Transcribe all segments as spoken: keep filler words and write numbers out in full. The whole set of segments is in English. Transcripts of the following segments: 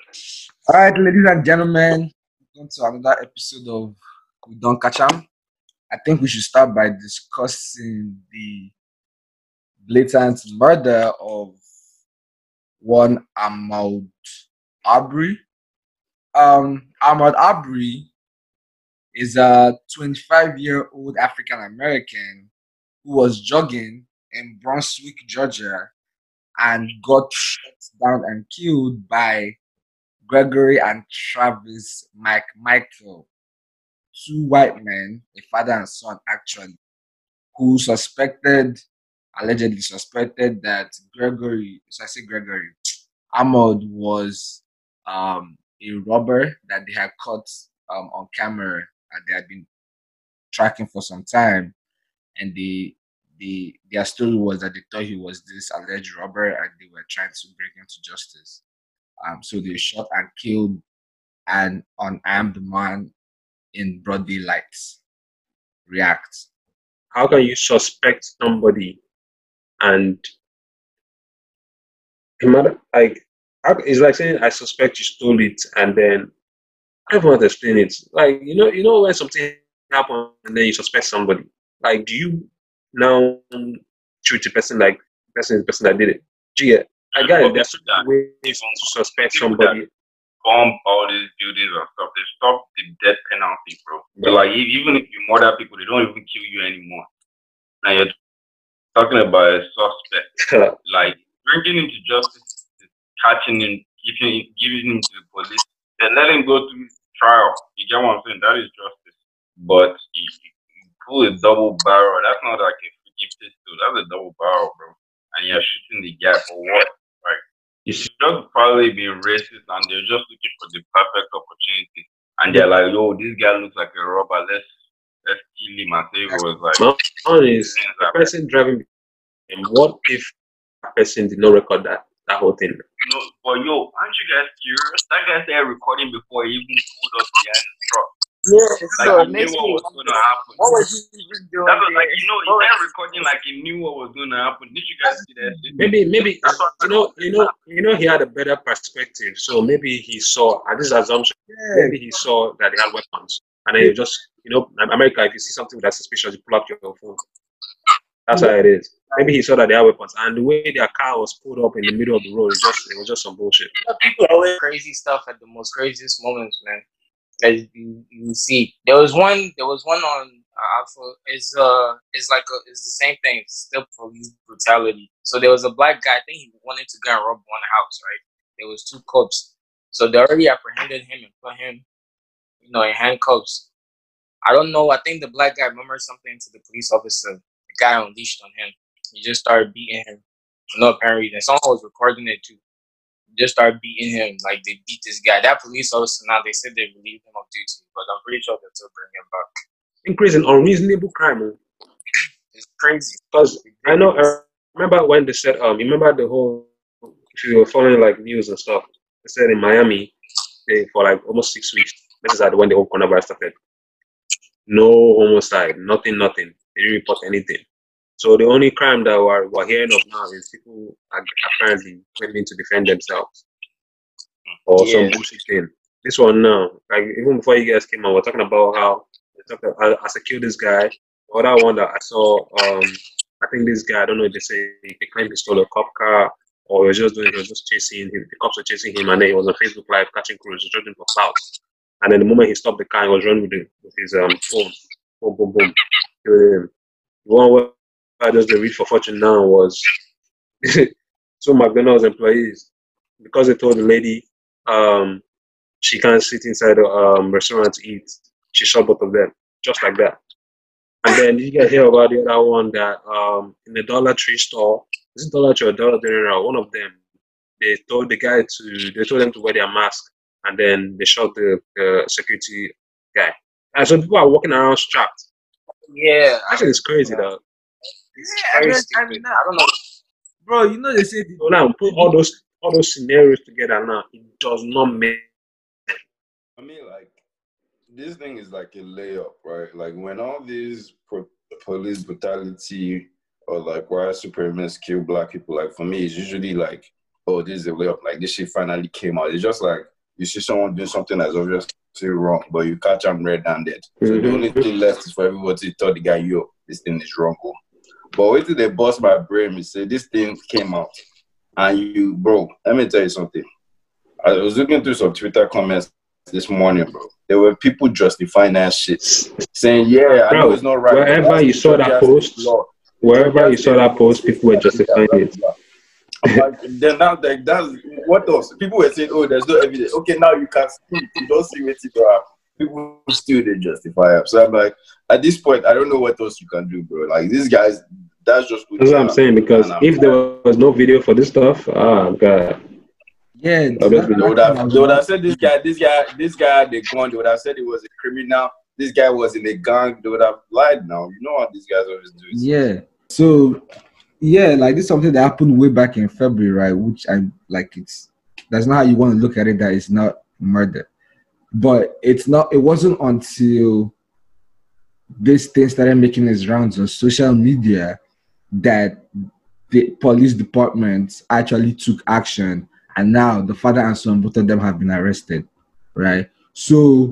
All right, ladies and gentlemen, welcome to another episode of We Don't Catch 'em. I think we should start by discussing the blatant murder of one Ahmaud Arbery. Um, Ahmaud Arbery is a twenty-five-year-old African American who was jogging in Brunswick, Georgia, and got shot down and killed by Gregory and Travis Mike Michael, two white men, a father and son actually, who suspected, allegedly suspected that Gregory, so I say Gregory, Ahmad was um, a robber that they had caught um, on camera and they had been tracking for some time. And the the their story was that they thought he was this alleged robber and they were trying to bring him to justice. Um, so they shot and killed an unarmed man in broad daylight. React. How can you suspect somebody and no matter like how, it's like saying I suspect you stole it and then I don't want to explain it. Like you know, you know when something happens and then you suspect somebody. Like do you now treat the person like the person is the person that did it? Do you get? I got it. There's certain ways to suspect somebody. Bomb all these buildings and stuff. They stop the death penalty, bro. So like if, even if you murder people, they don't even kill you anymore. Now you're talking about a suspect. Like bringing him to justice, catching him, giving, giving him to the police, then let him go through trial. You get what I'm saying? That is justice. But if you pull a double barrel, that's not like a freaking pistol. That's a double barrel, bro. And you're shooting the guy for what? Right? You should just probably be racist and they're just looking for the perfect opportunity. And they're like, yo, this guy looks like a robber. Let's let's kill him and say it was like My honest, the person driving and what if a person did not record that that whole thing? No, but yo, aren't you guys curious? That guy started recording before he even pulled up behind the truck. Yeah, Like so he it knew makes what me was wonder, gonna happen. what was he even doing? That was like there? you know, he What started was- recording like he knew what was gonna happen. Did you guys see that shit? Maybe, maybe That's what you know, you know, you know, he had a better perspective. So maybe he saw, and this is assumption. Yeah. Maybe he saw that they had weapons, and then you just, you know, in America, if you see something that's suspicious, you pull out your phone. That's how it is. Maybe he saw that they had weapons, and the way their car was pulled up in the middle of the road, it just, it was just some bullshit. People always crazy stuff at the most craziest moments, man. As you, you see, there was one. There was one on uh, Alpha. It's uh, it's like a, it's the same thing. It's still police brutality. So there was a black guy. I think he wanted to go and rob one house, right? There was two cops. So they already apprehended him and put him, you know, in handcuffs. I don't know. I think the black guy remembered something to the police officer. The guy unleashed on him. He just started beating him for no apparent reason. Someone was recording it too. Just started beating him like they beat this guy. That police officer now they said they relieved him of duty, but I'm pretty sure they'll still bring him back. Increase in unreasonable crime. oh. It's crazy. Because I know, I remember when they said, um, you remember the whole, if you were following like news and stuff, they said in Miami, they, for like almost six weeks, this is at when the whole coronavirus started. No homicide, nothing, nothing. They didn't report anything. So the only crime that we're, we're hearing of now is people are apparently claiming to defend themselves or some Yeah. bullshit thing. This one now, like even before you guys came on, we're talking about how they talked about, I, I secured this guy. The other one that I saw, um, I think this guy, I don't know if they say they claim he stole a cop car or he was just doing, he was just chasing him. The cops were chasing him, and then he was on Facebook Live catching crews, just running for clout. And then the moment he stopped the car, he was running with, the, with his um phone, boom, boom, boom, killing him. The one where I just the reach for fortune now was two McDonald's employees because they told the lady um she can't sit inside the um restaurant to eat. She shot both of them just like that. And then you guys hear about the other one that um in the Dollar Tree store, is it Dollar Tree or Dollar General? One of them, they told the guy to they told them to wear their mask, and then they shot the, the security guy. And so people are walking around strapped. Yeah. I- Actually, it's crazy though. It's Yeah, very and, stupid. and I now, don't know. bro, you know they say the, So now put all those all those scenarios together now, it does not make I mean, like, this thing is like a layup, right? Like, when all these pro- police brutality or like white supremacists kill black people, like, for me, it's usually like, oh, this is a layup. Like, this shit finally came out. It's just like, you see someone doing something that's obviously wrong, but you catch them red-handed. So Mhm. the only thing left is for everybody to tell the guy, yo, this thing is wrong. Oh. But wait till they bust my brain and say this thing came out. And you, bro, let me tell you something. I was looking through some Twitter comments this morning, bro. There were people justifying that shit, saying, yeah, I know Bro, it's not right. but wherever that's you the saw that Georgia post, state law. wherever Georgia you saw state that post, law people were says that, justifying blah, blah, it. blah. I'm like, then now, like, that's what else? People were saying, oh, there's no evidence. Okay, now you can see, you don't see what you have. People still they justify it. So I'm like, at this point, I don't know what else you can do, bro. Like, these guys, that's just what That's you what I'm have. saying, because And I'm if there was no video for this stuff, ah, God, Yeah, I'll just that, be They like, would that thing have, was they would have not. said this guy, this guy, this guy had a gun. They would have said he was a criminal. This guy was in a gang. They would have lied now. You know what these guys always do. Yeah. So yeah, like this is something that happened way back in February, right? Which I like. It's that's not how you want to look at it. That it's not murder, but it's not. It wasn't until this thing started making its rounds on social media that the police department actually took action, and now the father and son, both of them, have been arrested, right? So,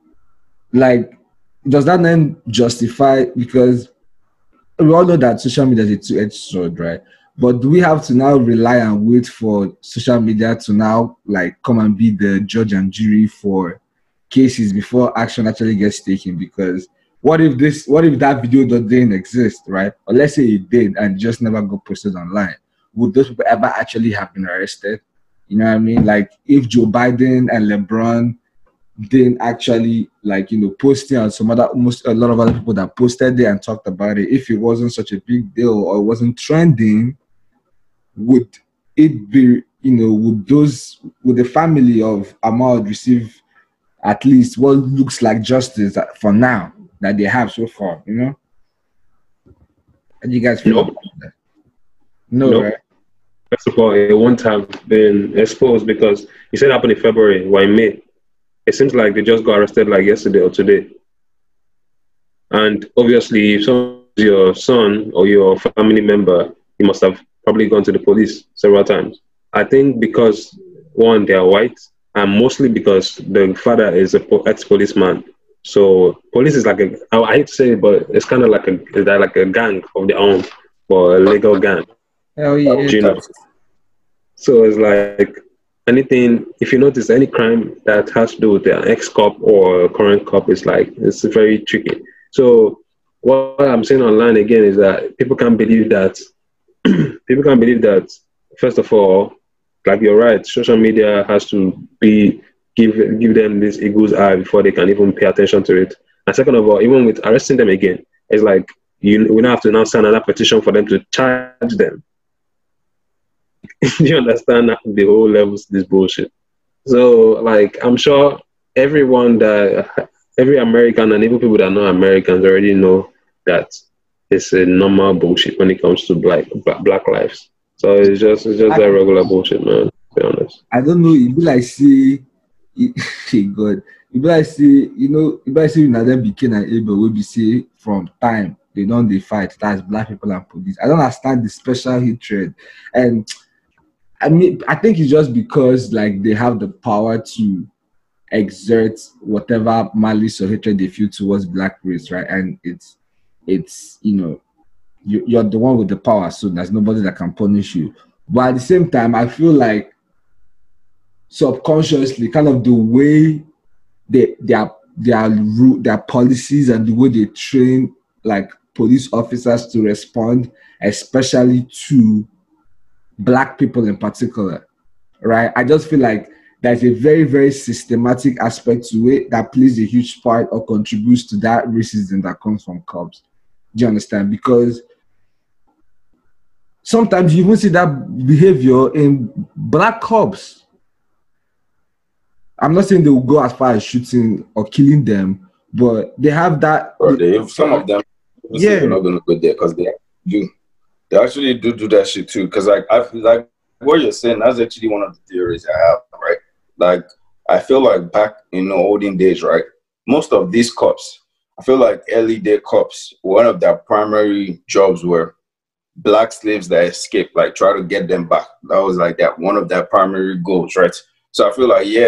like, does that then justify? Because we all know that social media is a two-edged sword, right? But do we have to now rely and wait for social media to now like come and be the judge and jury for cases before action actually gets taken? Because what if this, what if that video didn't exist, right? Or let's say it did and just never got posted online? Would those people ever actually have been arrested? You know what I mean? Like if Joe Biden and LeBron didn't actually like, you know, posting on some other, almost a lot of other people that posted there and talked about it, if it wasn't such a big deal or it wasn't trending, would it be, you know, would those, would the family of Ahmaud receive at least what looks like justice for now that they have so far, you know? How do you guys feel Nope. about that? No, Nope. right? First of all, it won't have been exposed because you said it happened in February, or in May. It seems like they just got arrested like yesterday or today. And obviously, if someone's your son or your family member, you must have probably gone to the police several times. I think because, one, they are white, and mostly because the father is a ex-policeman. So police is like a, I hate to say it, but it's kind of like a, they're like a gang of their own, or a legal gang. Hell yeah. You know? So it's like anything, if you notice any crime that has to do with an ex-cop or a current cop, is like, it's very tricky. So what I'm saying online again is that people can't believe that, people can't believe that, first of all, like you're right, social media has to be, give give them this eagle's eye before they can even pay attention to it. And second of all, even with arresting them again, it's like, you we don't have to now sign another petition for them to charge them. You understand the whole levels of this bullshit? So, like, I'm sure everyone that, every American and even people that are not Americans already know that it's a normal bullshit when it comes to black black lives. So it's just it's just that regular bullshit, man. To be honest, I don't know. It be like see, it, God. It be like see, you know, it be like see now them be Cain and Abel. We be say from time they don't they fight. That's black people and police. I don't understand the special hatred, and I mean, I think it's just because like they have the power to exert whatever malice or hatred they feel towards black race, right? And it's it's you know, you, you're the one with the power, so there's nobody that can punish you. But at the same time, I feel like subconsciously, kind of the way they their their their policies and the way they train like police officers to respond, especially to black people in particular, right? I just feel like there's a very, very systematic aspect to it that plays a huge part or contributes to that racism that comes from cops. Do you understand? Because sometimes you even see that behavior in black cops. I'm not saying they will go as far as shooting or killing them, but they have that. Or they, some of them, yeah, they're not going to go there because they do. They actually do do that shit too. Because like I feel like what you're saying, that's actually one of the theories I have, right? Like I feel like back in the olden days, right? Most of these cops, I feel like early day cops, one of their primary jobs were black slaves that escaped, like try to get them back. That was like that one of their primary goals, right? So I feel like, yeah,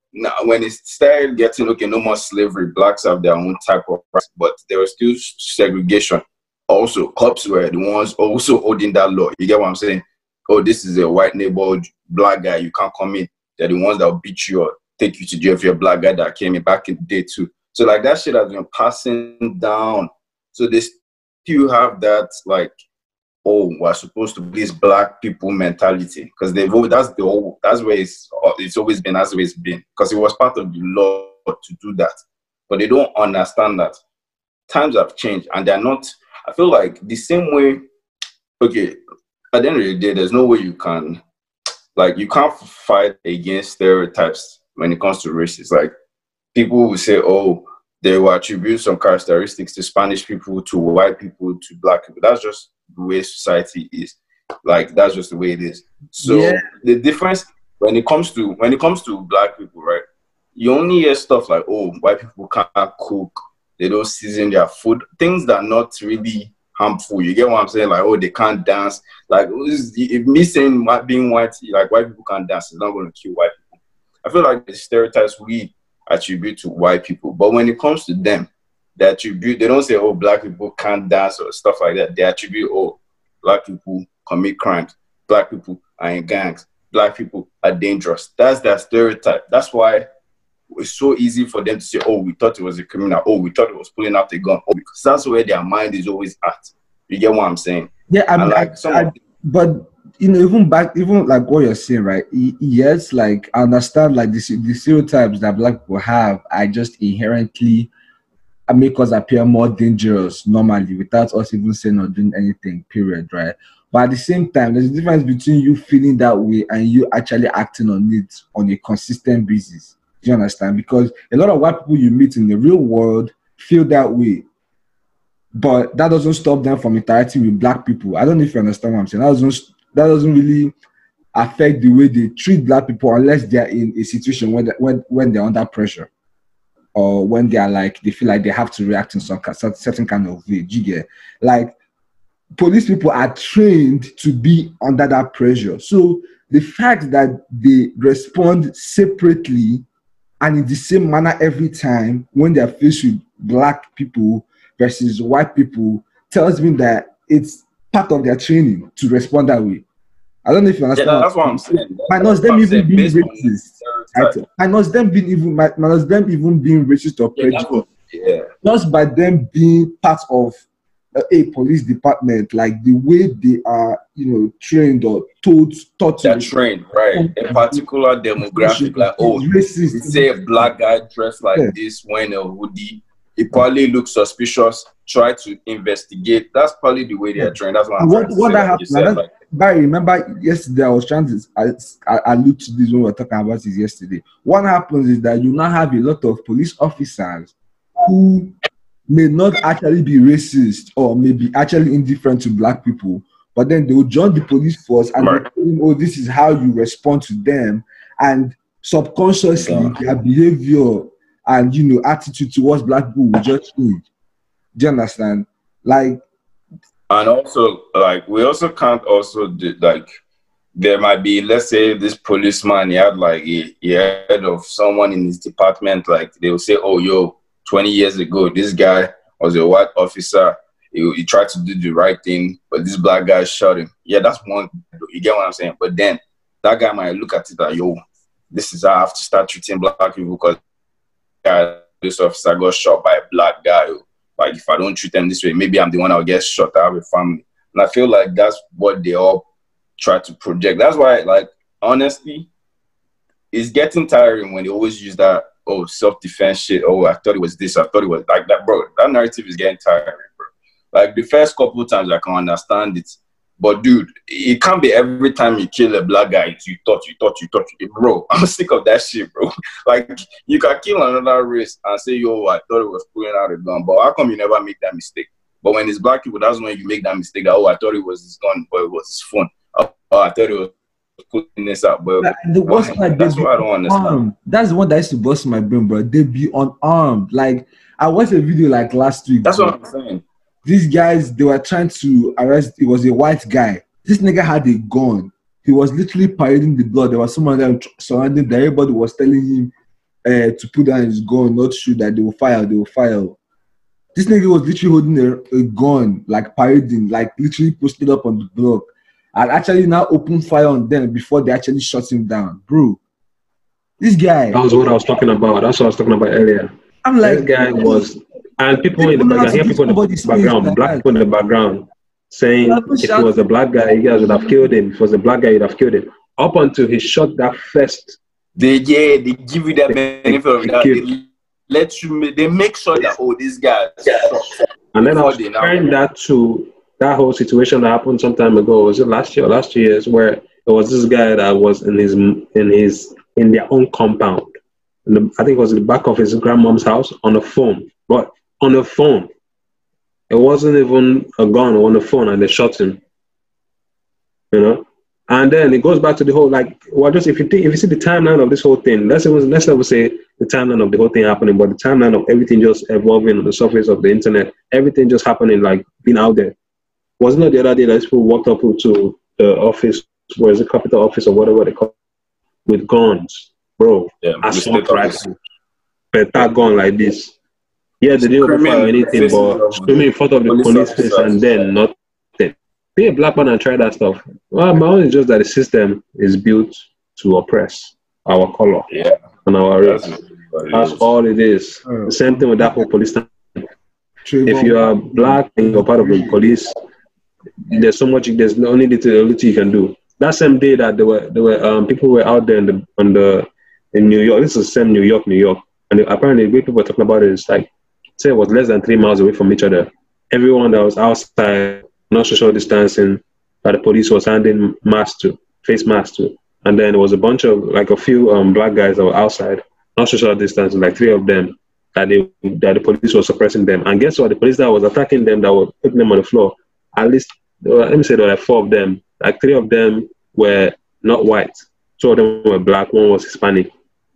now when it started getting okay, no more slavery, blacks have their own type of rights, but there was still segregation. Also, cops were the ones also holding that law. You get what I'm saying? Oh, this is a white neighborhood black guy, you can't come in. They're the ones that will beat you or take you to jail if you're a black guy that came in back in the day too. So like that shit has been passing down. So they still have that like, oh, we're supposed to be this black people mentality because they've always, that's the whole, that's where it's it's always been, that's where it's been, because it was part of the law to do that. But they don't understand that times have changed and they're not. I feel like the same way. Okay, at the end of the day, there's no way you can, like, you can't fight against stereotypes when it comes to races. Like, people will say, oh, they will attribute some characteristics to Spanish people, to white people, to black people. That's just the way society is. Like, that's just the way it is. So yeah. The difference when it comes to when it comes to black people, right? You only hear stuff like, oh, white people can't cook, they don't season their food, things that are not really harmful. You get what I'm saying? Like, oh, they can't dance. Like, if me saying being white, like white people can't dance, is not going to kill white people. I feel like the stereotypes we attribute to white people, but when it comes to them, they attribute, they don't say, oh, black people can't dance or stuff like that. They attribute, oh, black people commit crimes, black people are in gangs, black people are dangerous. That's their stereotype. That's why it's so easy for them to say, oh, we thought it was a criminal, oh, we thought it was pulling out a gun, oh, because that's where their mind is always at. You get what I'm saying? Yeah, I mean, like, I, I, but you know, even back, even like what you're saying, right? Yes, like I understand, like the, the stereotypes that black people have are just inherently make us appear more dangerous normally without us even saying or doing anything. Period, right? But at the same time, there's a difference between you feeling that way and you actually acting on it on a consistent basis. Do you understand? Because a lot of white people you meet in the real world feel that way. But that doesn't stop them from interacting with black people. I don't know if you understand what I'm saying. That doesn't, that doesn't really affect the way they treat black people unless they're in a situation when, they, when, when they're under pressure or when they are like, they feel like they have to react in some certain kind of way. Do you get? Like, police people are trained to be under that pressure. So the fact that they respond separately and in the same manner every time when they're faced with black people versus white people tells me that it's part of their training to respond that way. I don't know if you understand. Yeah, that's what I'm saying. Minus them even being racist. Minus them being even minus them even being racist or prejudiced. Yeah. Just by them being part of a police department, like the way they are, you know, trained or told, taught they're trained, right? A particular demographic, like, oh, racist. You say a black guy dressed like yeah. this wearing a hoodie, it probably looks suspicious. Try to investigate. That's probably the way they are trained. That's what I'm what, trying to what say. That happened, said, like, Barry, remember yesterday I was trying to I, I allude to this when we were talking about this yesterday. What happens is that you now have a lot of police officers who may not actually be racist or maybe actually indifferent to black people, but then they will join the police force and right. they tell, oh, this is how you respond to them, and subconsciously yeah. their behavior and, you know, attitude towards black people will just change. Do you understand? Like, and also, like, we also can't also do, like, there might be, let's say this policeman, he had like a, he heard of someone in his department, like they will say, oh, yo, twenty years ago, this guy was a white officer. He, he tried to do the right thing, but this black guy shot him. Yeah, that's one. You get what I'm saying? But then that guy might look at it like, yo, this is how I have to start treating black people because this officer got shot by a black guy. Like, if I don't treat them this way, maybe I'm the one that will get shot. I have a family. And I feel like that's what they all try to project. That's why, like, honestly, it's getting tiring when they always use that, oh, self-defense shit. Oh, I thought it was this. I thought it was like that, bro. That narrative is getting tiring, bro. Like, the first couple of times I can understand it. But, dude, it can't be every time you kill a black guy, you thought, you thought, you thought. You, bro, I'm sick of that shit, bro. Like, you can kill another race and say, yo, I thought it was pulling out a gun. But how come you never make that mistake? But when it's black people, that's when you make that mistake. That, oh, I thought it was his gun, but it was his phone. Oh, I thought it was putting this out, but the worst part, that's what I don't understand. Armed. That's the one that used to bust my brain, bro. They be unarmed. Like, I watched a video like last week. That's bro. What I'm saying. These guys, they were trying to arrest. It was a white guy. This nigga had a gun. He was literally parading the blood. There was someone there surrounding. That everybody was telling him, uh, to put down his gun, not shoot, that they will fire, they will fire. This nigga was literally holding a, a gun, like parading, like literally posted up on the block, and actually now opened fire on them before they actually shot him down, bro. This guy. That was what I was talking about. That's what I was talking about earlier. I'm like, this guy was, and people in the background, here people in the background, black people in the background, saying if he was a black guy, you guys would have killed him. If he was a black guy, you'd have killed him. Up until he shot that first. They yeah, they give you that benefit of that. They let you. They make sure that oh, this guy. And then I was comparing that to that whole situation that happened some time ago. Was it last year or last two years where there was this guy that was in his in his in their own compound. In the, I think it was in the back of his grandmom's house on the phone, but on the phone. It wasn't even a gun on the phone, and they shot him. You know. And then it goes back to the whole, like, well, just if you think, if you see the timeline of this whole thing, let's let's never say the timeline of the whole thing happening, but the timeline of everything just evolving on the surface of the internet, everything just happening, like being out there. Wasn't it the other day that people walked up to the office, where is it, Capitol office or whatever they call it, with guns, bro? Yeah, assault rifle, but that gun like this. Yeah, they didn't fire anything, but screaming in front of the police face and then nothing. Be a black man and try that stuff. Well, my own is just that the system is built to oppress our color yeah. and our race. That's, That's all it is. Oh. The same thing with that whole police thing. If you are black and you're part of the police, there's so much. There's only little, little you can do. That same day that there were there were um, people were out there in the on the in New York. This is the same New York, New York, and apparently the way people were talking about it is like, say it was less than three miles away from each other. Everyone that was outside, not social distancing, that the police was handing masks to, face masks to. And then there was a bunch of, like a few um, black guys that were outside, not social distancing, like three of them, that they that the police was suppressing them. And guess what? The police that was attacking them, that were putting them on the floor, at least, let me say there were like four of them, like three of them were not white. Two of them were black, one was Hispanic.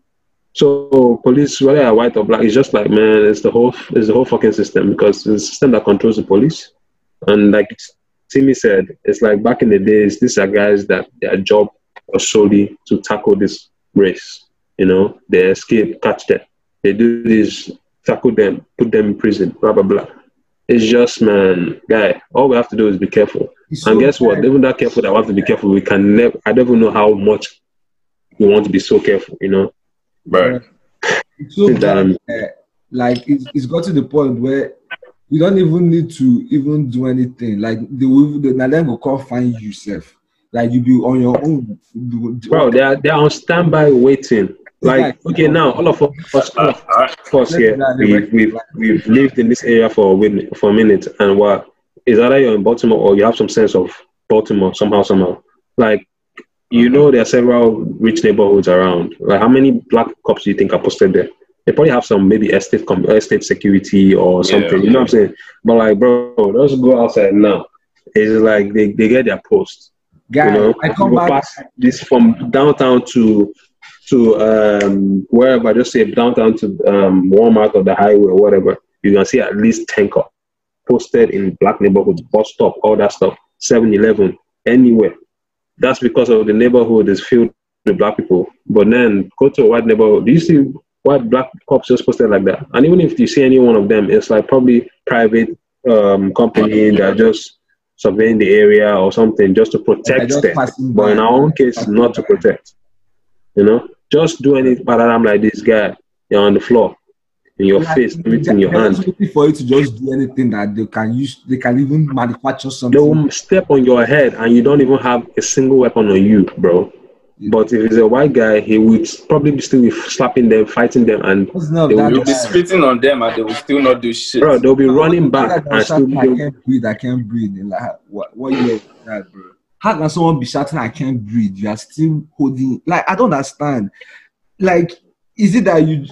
So police, whether they're white or black, it's just like, man, it's the whole, it's the whole fucking system, because it's the system that controls the police. And like Timmy said, it's like back in the days, these are guys that their job was solely to tackle this race. You know, they escape, catch them. They do this, tackle them, put them in prison, blah, blah, blah. It's just, man, guy, all we have to do is be careful. It's and so guess what? Even that careful that we have to be careful, we can never, I don't even know how much we want to be so careful, you know? Right. It's so bad, uh, like, it's, it's got to the point where you don't even need to even do anything. Like they will, they, now then go come find you yourself. Like you be on your own. Bro, they are they are on standby waiting. Like okay, now all of us, all of us here, we we've we've lived in this area for a minute, for a minute, and what is either you're in Baltimore or you have some sense of Baltimore somehow somehow. Like you know, there are several rich neighborhoods around. Like how many black cops do you think are posted there? They probably have some maybe estate com- estate security or something, yeah, you know what I'm saying? But like, bro, let's go outside now. It's like they, they get their post. Guy, you know, I come back. Pass this from downtown to to um wherever, just say downtown to um Walmart or the highway or whatever. You can see at least ten cops posted in black neighborhoods, bus stop, all that stuff, seven eleven, anywhere. That's because of the neighborhood is filled with black people. But then go to a white neighborhood. Do you see white black cops just posted like that? And even if you see any one of them, it's like probably private um, company that just surveying the area or something just to protect them. But in our own case, not to protect. You know, just do anything but I'm like this guy, you're on the floor, in your yeah, face, everything in your hand. For you to just do anything that they can use, they can even manufacture something. They will step on your head and you don't even have a single weapon on you, bro. But if it's a white guy, he would probably be still slapping them, fighting them, and they will be spitting on them, and they will still not do shit. Bro, they'll be running back and still be. I can't breathe. I can't breathe. Like what? What you that, bro? How can someone be shouting? I can't breathe. You are still holding. Like I don't understand. Like, is it that you?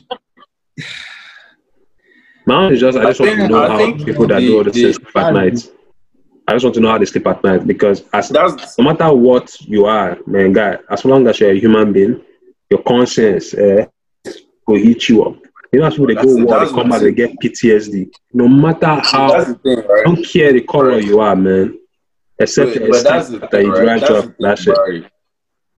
My own is just I just want to know how people that do all the stuff at night. I just want to know how they sleep at night, because as That's, no matter what you are, man, guy, as long as you're a human being, your conscience uh, will hit you up. You know, people they go to war, they come back, they get P T S D. No matter how, thing, right? Don't care the color right. you are, man. Except Wait, but that's the that thing, you right? drive up that shit.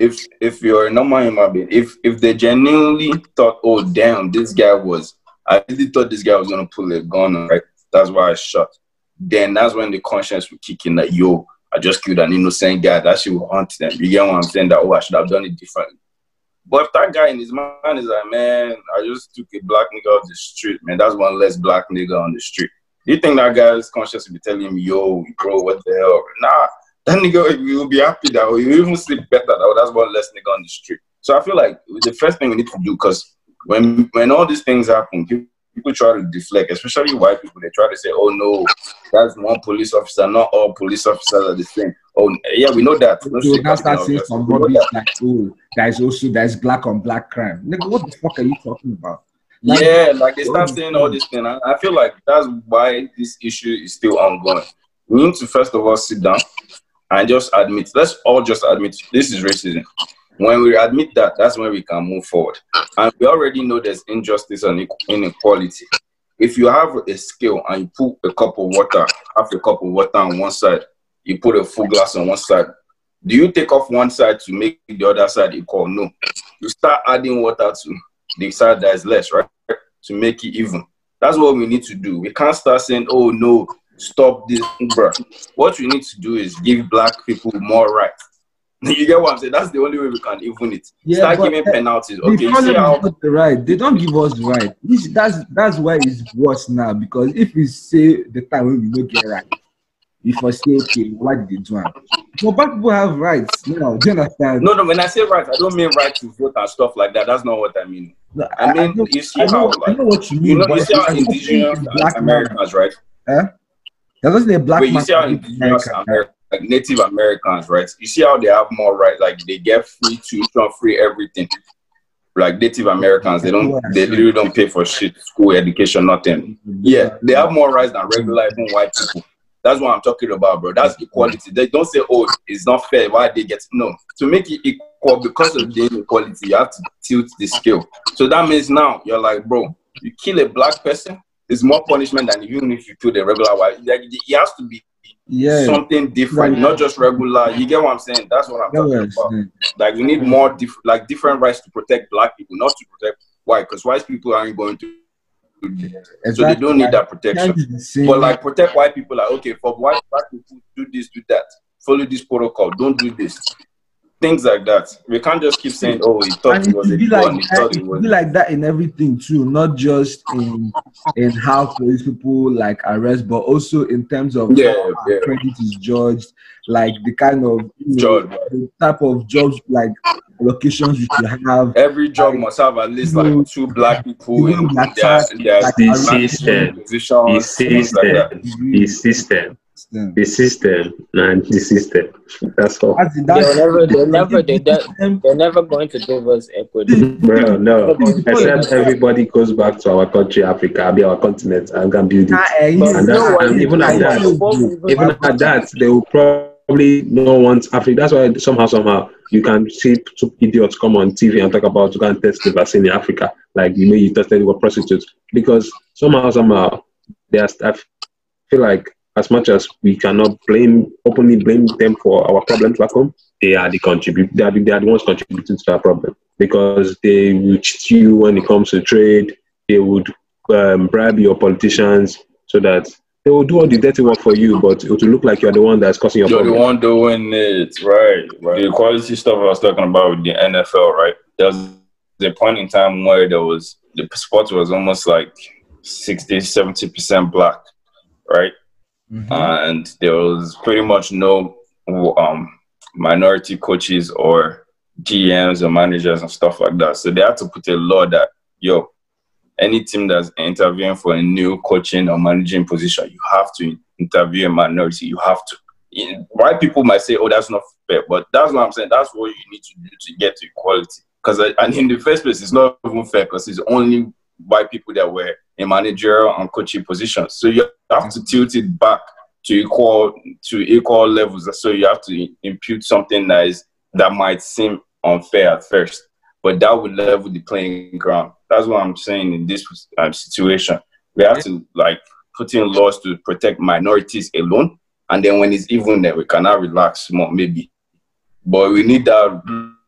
if if you're a normal human being, if if they genuinely thought, oh damn, this guy was, I really thought this guy was gonna pull a gun, right? That's why I shot. Then that's when the conscience will kick in. That yo, I just killed an innocent guy. That shit will haunt them. You get what I'm saying? That oh, I should have done it differently. But if that guy in his mind is like, man, I just took a black nigga off the street, man, that's one less black nigga on the street. Do you think that guy's conscience will be telling him, yo, bro, what the hell? Nah, that nigga will be happy that way. He'll even sleep better that way. That's one less nigga on the street. So I feel like the first thing we need to do, because when when all these things happen, people, people try to deflect, especially white people. They try to say, oh no, that's one police officer. Not all police officers are the same. Oh yeah, we know that. No So now start saying some rubbish like, oh, there's also there's black on black crime. Nigga, what the fuck are you talking about? Like, yeah, like they start saying all this thing. I, I feel like that's why this issue is still ongoing. We need to first of all sit down and just admit. Let's all just admit this is racism. When we admit that, that's when we can move forward. And we already know there's injustice and inequality. If you have a scale and you put a cup of water, half a cup of water on one side, you put a full glass on one side, do you take off one side to make the other side equal? No. You start adding water to the side that is less, right? To make it even. That's what we need to do. We can't start saying, oh no, stop this, bro. What we need to do is give black people more rights. You get what I'm saying? That's the only way we can even it. Yeah, start giving penalties. Okay, you see how the right. They don't give us the right. This, that's that's why it's worse now, because if we say the time when we don't get right, if I say okay, why did they do it? So black people have rights. You know, do you understand? No, no. When I say rights, I don't mean right to vote and stuff like that. That's not what I mean. No, I mean, I know, you see I know, how I like know what you mean. you know, but you see how I'm not saying indigenous it's black Americans, right? Huh? That wasn't a black But you man. see how indigenous Americans, like Native Americans, right? You see how they have more rights, like they get free tuition, free everything. Like Native Americans, they don't, they literally don't pay for shit, school, education, nothing. Yeah, they have more rights than regular even white people. That's what I'm talking about, bro. That's equality. They don't say, oh, it's not fair. Why they get no? To make it equal, because of the inequality, you have to tilt the scale. So that means now you're like, bro, you kill a black person, it's more punishment than even if you kill a regular white. Like, it has to be yeah. something different, not just regular. You get what I'm saying? That's what I'm talking Yes. about. Like, we need more diff- like different rights to protect black people, not to protect white, because white people aren't going to. Exactly. So they don't need that protection. But like protect white people, like okay, for white black people, do this, do that, follow this protocol, don't do this. Things like that. We can't just keep saying, oh, he thought and it was a be gun, like he thought that, it was be like that in everything too, not just in in how police people like arrest, but also in terms of yeah, how yeah. credit is judged, like the kind of you know, Job. the type of jobs like locations you should have. Every job like, must have at least you know, like two black people you in know, their, like, their like, The around system, positions, the things like that. system, the system, system. the system, and the system. That's all. That's, that's, They'll never, they'll never, they the don't, system- they're never going to give us equity. Bro, no. Except everybody goes back to our country, Africa, be our continent, and can build Nah, it. eh, you But And, know that, what? and even at that, Before we even- even at that, they will probably not want Africa. That's why somehow, somehow, you can see two idiots come on T V and talk about to go and test the vaccine in Africa, like you know you tested with prostitutes, because somehow, somehow, they are. I feel like as much as we cannot blame openly blame them for our problems back home, they are the contribute. They are the, they are the ones contributing to that problem, because they will cheat you when it comes to trade. They would um, bribe your politicians so that they will do all the dirty work for you, but it will look like you're the one that's causing your You're the problem. one doing it, right? Right. The equality stuff I was talking about with the N F L, right? There was a point in time where there was the sport was almost like sixty, seventy percent black, right? Mhm. And there was pretty much no um, minority coaches or G Ms or managers and stuff like that. So they had to put a law that, yo, any team that's interviewing for a new coaching or managing position, you have to interview a minority. You have to. In, white people might say, oh, that's not fair, but that's what I'm saying. That's what you need to do to get to equality. Because and in the first place, it's not even fair because it's only white people that were in managerial and coaching positions. So you have to tilt it back to equal to equal levels. So you have to impute something that is that might seem unfair at first, but that would level the playing ground. That's what I'm saying in this um, situation. We have to like put in laws to protect minorities alone, and then when it's even there, we cannot relax more maybe. But we need that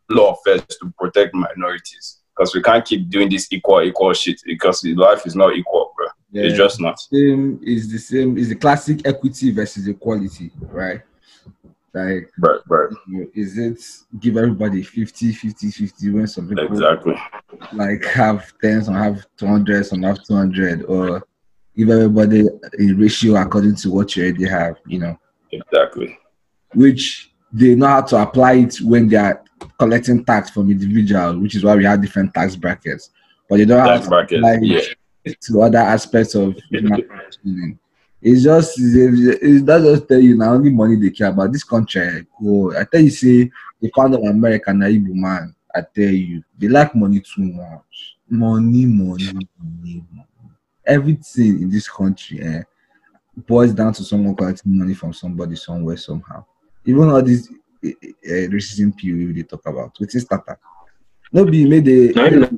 law first to protect minorities, because we can't keep doing this equal equal shit, because life is not equal, bro. Yeah, it's just not. Same is the same. Is the classic equity versus equality, right? Like, right, right. Is it give everybody fifty, fifty, fifty when some people exactly like have tens and have two hundred, some have two hundred, or give everybody a ratio according to what you already have, you know? Exactly. Which they know how to apply it when they are collecting tax from individuals, which is why we have different tax brackets. But they don't tax have brackets, to apply yeah. it to other aspects of human. It's just, it's not just tell you now only money they care about. This country, oh, I tell you, say, the kind of American Igbo man, I tell you, they like money too much. Money, money, money, money. Everything in this country eh, boils down to someone collecting money from somebody somewhere, somehow. Even all these uh, uh, racism theory they talk about, which is starter. Nobody made a.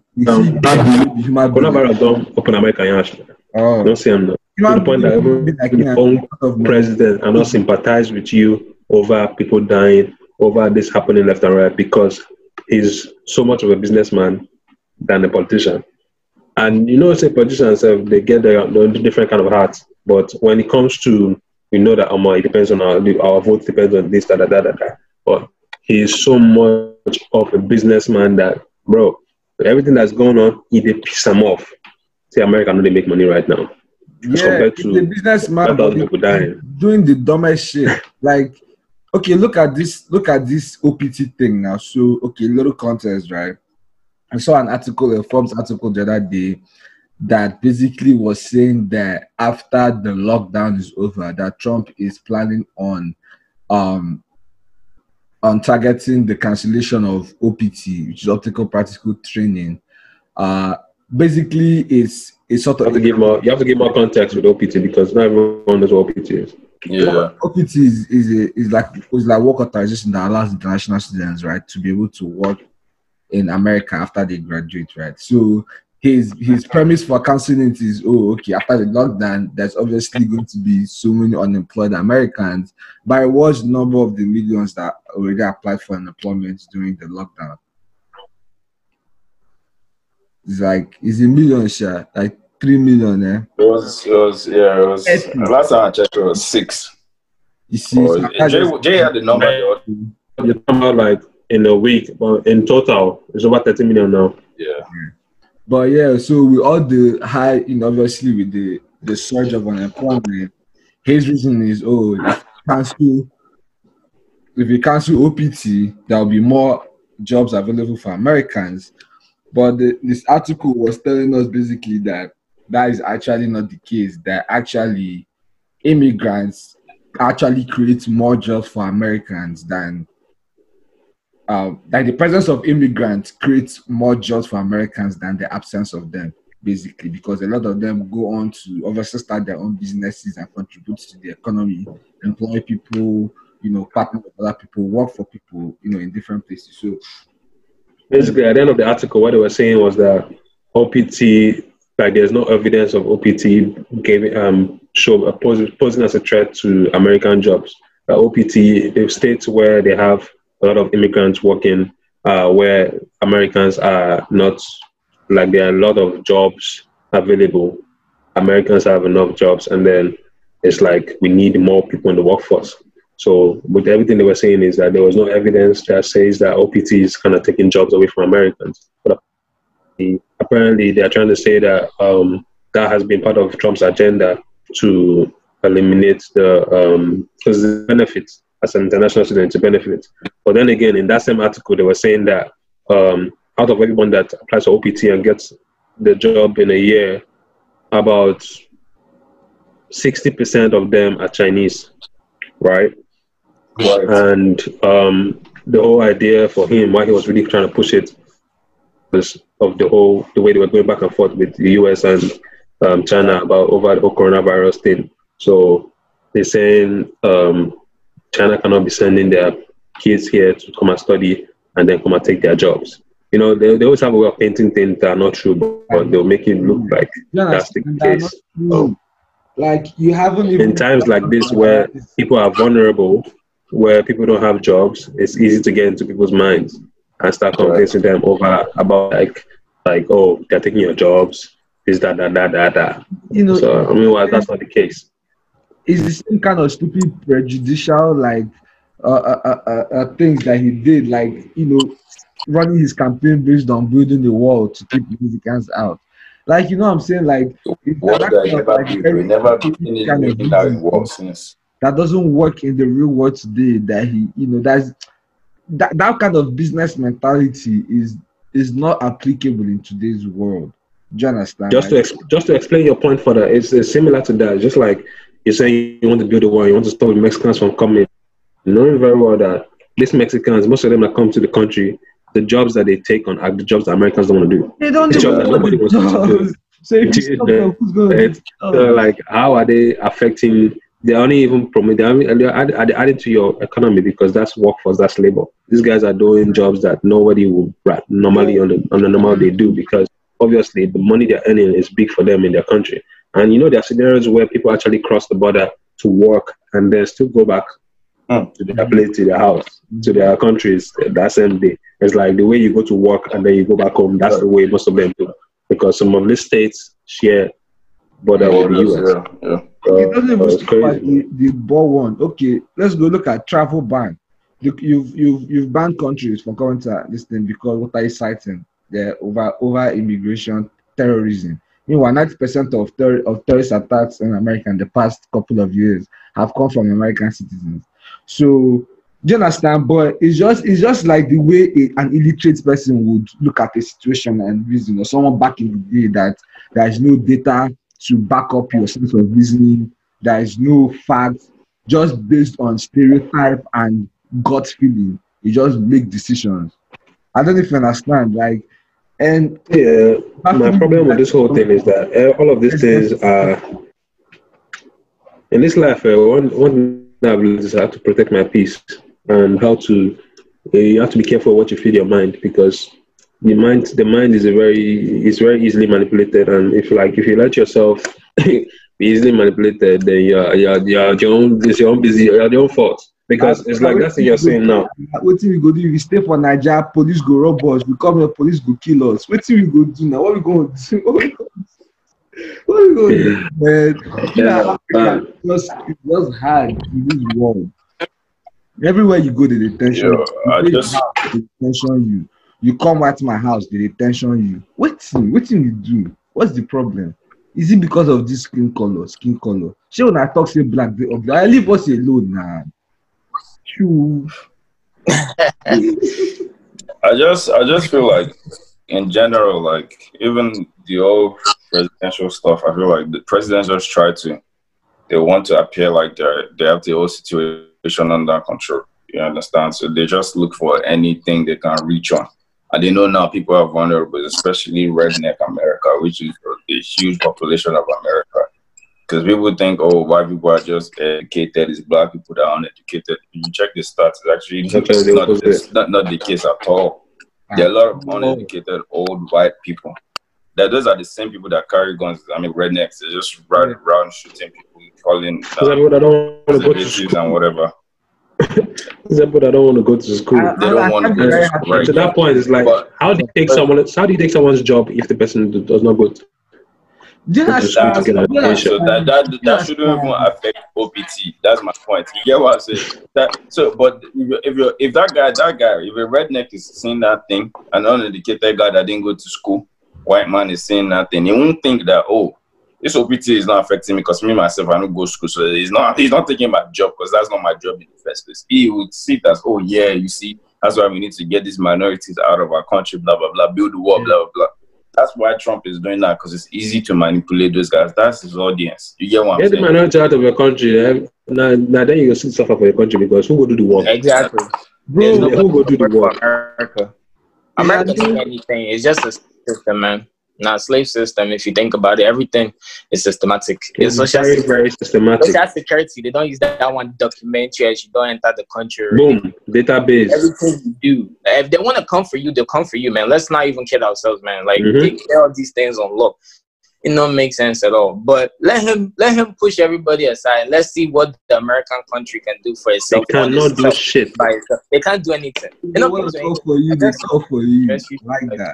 Coronavirus don't open America, oh. Don't see them now. To the point that even like the own president are not sympathize with you over people dying, over this happening left and right, because he's so much of a businessman than a politician. And you know, say politicians, uh, they get their, their different kind of hearts. But when it comes to, we know that um, it depends on our, our vote depends on this, that, that, that, that. But he's so much of a businessman that, bro, everything that's going on, he did piss him off. See, America know they make money right now. Yeah, the businessman doing the dumbest shit. Like, okay, look at this, look at this O P T thing now. So, okay, little context, right? I saw an article, a Forbes article the other day, that basically was saying that after the lockdown is over, that Trump is planning on, um, on targeting the cancellation of O P T, which is optical practical training. Uh, basically, it's it's sort of. You have, to give more, you have to give more context with O P T because not everyone knows what O P T is. Yeah, O P T is is, a, is like is like work authorization that allows international students, right, to be able to work in America after they graduate, right? So his his premise for canceling it is, oh, okay, after the lockdown, there's obviously going to be so many unemployed Americans, by a large number of the millions that already applied for unemployment during the lockdown. It's like, it's a million share, like three million, eh? It was, it was, yeah, it was. Last time I checked, it was six. You see, oh, so Jay, Jay had the number. You're talking about like in a week, but in total, it's over thirty million now. Yeah. But yeah, so with all the high, you know, obviously with the, the surge of unemployment, his reason is, oh, if you cancel, if you cancel O P T, there will be more jobs available for Americans. But the, this article was telling us basically that that is actually not the case, that actually immigrants actually create more jobs for Americans than Um, that the presence of immigrants creates more jobs for Americans than the absence of them, basically, because a lot of them go on to obviously start their own businesses and contribute to the economy, employ people, you know, partner with other people, work for people, you know, in different places. So basically, at the end of the article, what they were saying was that O P T, like there's no evidence of O P T gave um show uh, posing, posing as a threat to American jobs. Uh, O P T, the states where they have a lot of immigrants working, uh, where Americans are not, like there are a lot of jobs available. Americans have enough jobs, and then it's like we need more people in the workforce. So with everything they were saying is that there was no evidence that says that O P T is kind of taking jobs away from Americans. But apparently they are trying to say that um, that has been part of Trump's agenda to eliminate the, um, the benefits as an international student to benefit. But then again, in that same article, they were saying that um, out of everyone that applies for O P T and gets the job in a year, about sixty percent of them are Chinese, right? Right. And um, the whole idea for him, why he was really trying to push it, was of the whole, the way they were going back and forth with the U S and um, China about over the whole coronavirus thing. So they're saying um, China cannot be sending their kids here to come and study and then come and take their jobs. You know, they, they always have a way of painting things that are not true, but, but they'll make it look like no, that's the case. Oh. Like you haven't even in times like this where people are vulnerable, where people don't have jobs, it's easy to get into people's minds. and start convincing them over about like like oh they're taking your jobs, this that that that that that. You know, so I mean, well, that's not the case. It's the same kind of stupid prejudicial like uh, uh, uh, uh, uh, things that he did, like you know, running his campaign based on building the wall to keep Mexicans out. Like you know, what I'm saying like it's What that that kind of, never like, be, very we never stupid been kind of in that reason war since. that doesn't work in the real world today. That he, you know, that's that that kind of business mentality is is not applicable in today's world. Do you understand? Just to Like, ex- just to explain your point further, it's, it's similar to that. Just like you're saying, you want to build a wall, you want to stop the Mexicans from coming, knowing very well that these Mexicans, most of them that come to the country, the jobs that they take on are the jobs that Americans don't want to do. they don't It's even jobs that know what nobody it wants to do. does. So if you stop them, who's going to do It's, uh, like, how are they affecting? They're only even promoting. They're, they're, add, they're adding to your economy because that's workforce, that's labor. These guys are doing jobs that nobody would normally on the on the normal they do because obviously the money they're earning is big for them in their country. And you know there are scenarios where people actually cross the border to work and then still go back Mm. to their place, to their house, to their countries that same day. It's like the way you go to work and then you go back home. That's the way most of them do because some of these states share border with the U S. Yeah, yeah. So, it doesn't even uh, it's speak about crazy. the, the ball one. Okay, let's go look at travel ban. You, you've you've you've banned countries from coming to this thing because what are you citing? They're over over immigration, terrorism. Meanwhile, ninety percent of ter- of terrorist attacks in America in the past couple of years have come from American citizens. So do you understand? But it's just it's just like the way a, an illiterate person would look at a situation and reason, or someone back in the day that there is no data to back up your sense of reasoning. There is no facts, just based on stereotype and gut feeling. You just make decisions. I don't know if you understand. Like, and Yeah, my problem with this whole thing is that uh, all of these things are in this life. Uh, one one thing I've learned is how to protect my peace and how to. Uh, you have to be careful what you feed your mind because the mind the mind is a very is very easily manipulated, and if like if you let yourself be easily manipulated, then you're you're, you're your own it's your own busy you're your own fault because it's like that's what you're saying now. What we go do? If we stay for Nigeria, police go rob us. We come here, police go kill us. What we go do now? What we going to do? What we going to do? What we going to do, man? You know, Yeah, it's just, it's just hard in this world. Everywhere you go, they detention Yeah, you. I You just- they detention you. You come at my house, they detention you. What thing? What thing you do? What's the problem? Is it because of this skin color? Skin color? Sure, when I talk say black, they ugly. I leave us alone now. True. I just I just feel like in general, like even the old presidential stuff, I feel like the presidents just try to they want to appear like they're they have the whole situation under control. You understand? So they just look for anything they can reach on. And they know now people are vulnerable, especially redneck America, which is a huge population of America. Because people think, oh, white people are just educated, it's black people that are uneducated. If you check the stats, it's actually It's actually it's the not, opposite. it's not, not the case at all. There are a lot of uneducated old white people. That those are the same people that carry guns. I mean, rednecks. They just run around shooting people, calling These are um, people that don't want to go to conservatives school. and whatever. These are people that don't want to go to school. I- They I- don't I want to can't go be to very school, happy. right? To that point, it's like, But- how do you take someone? How do you take someone's job if the person does not go to Do you go to school to understand? get an Do you education? So that that that shouldn't even affect O P T. That's my point. You get what I'm saying? That so, but if you if you if that guy that guy if a redneck is saying that thing, an uneducated guy that didn't go to school, white man is saying that thing, he won't think that oh, this O P T is not affecting me because me myself I don't go to school, so he's not he's not taking my job because that's not my job in the first place. He would see it as oh yeah, you see, that's why we need to get these minorities out of our country, blah blah blah, build the wall, blah blah blah. That's why Trump is doing that because it's easy to manipulate those guys. That's his audience. You get what I'm Get the saying? minority out of your country. eh? Now, now then you go still suffer for your country because who go do the work? Exactly. Bro, There's Who nobody go do the to work work? for America. Yeah, America I doesn't mean- do anything. It's just a system, man. Not a slave system. If you think about it, everything is systematic. It's It's social very, security. very systematic. Social security. They don't use that, that one documentary as you don't enter the country. Boom, database. Everything you do. If they want to come for you, they'll come for you, man. Let's not even kid ourselves, man. Like Mhm. they get all these things on look. it don't make sense at all. But let him let him push everybody aside. Let's see what the American country can do for itself. They cannot do shit. By itself. They can't do anything. They don't want to go for you. They go for you. Like that.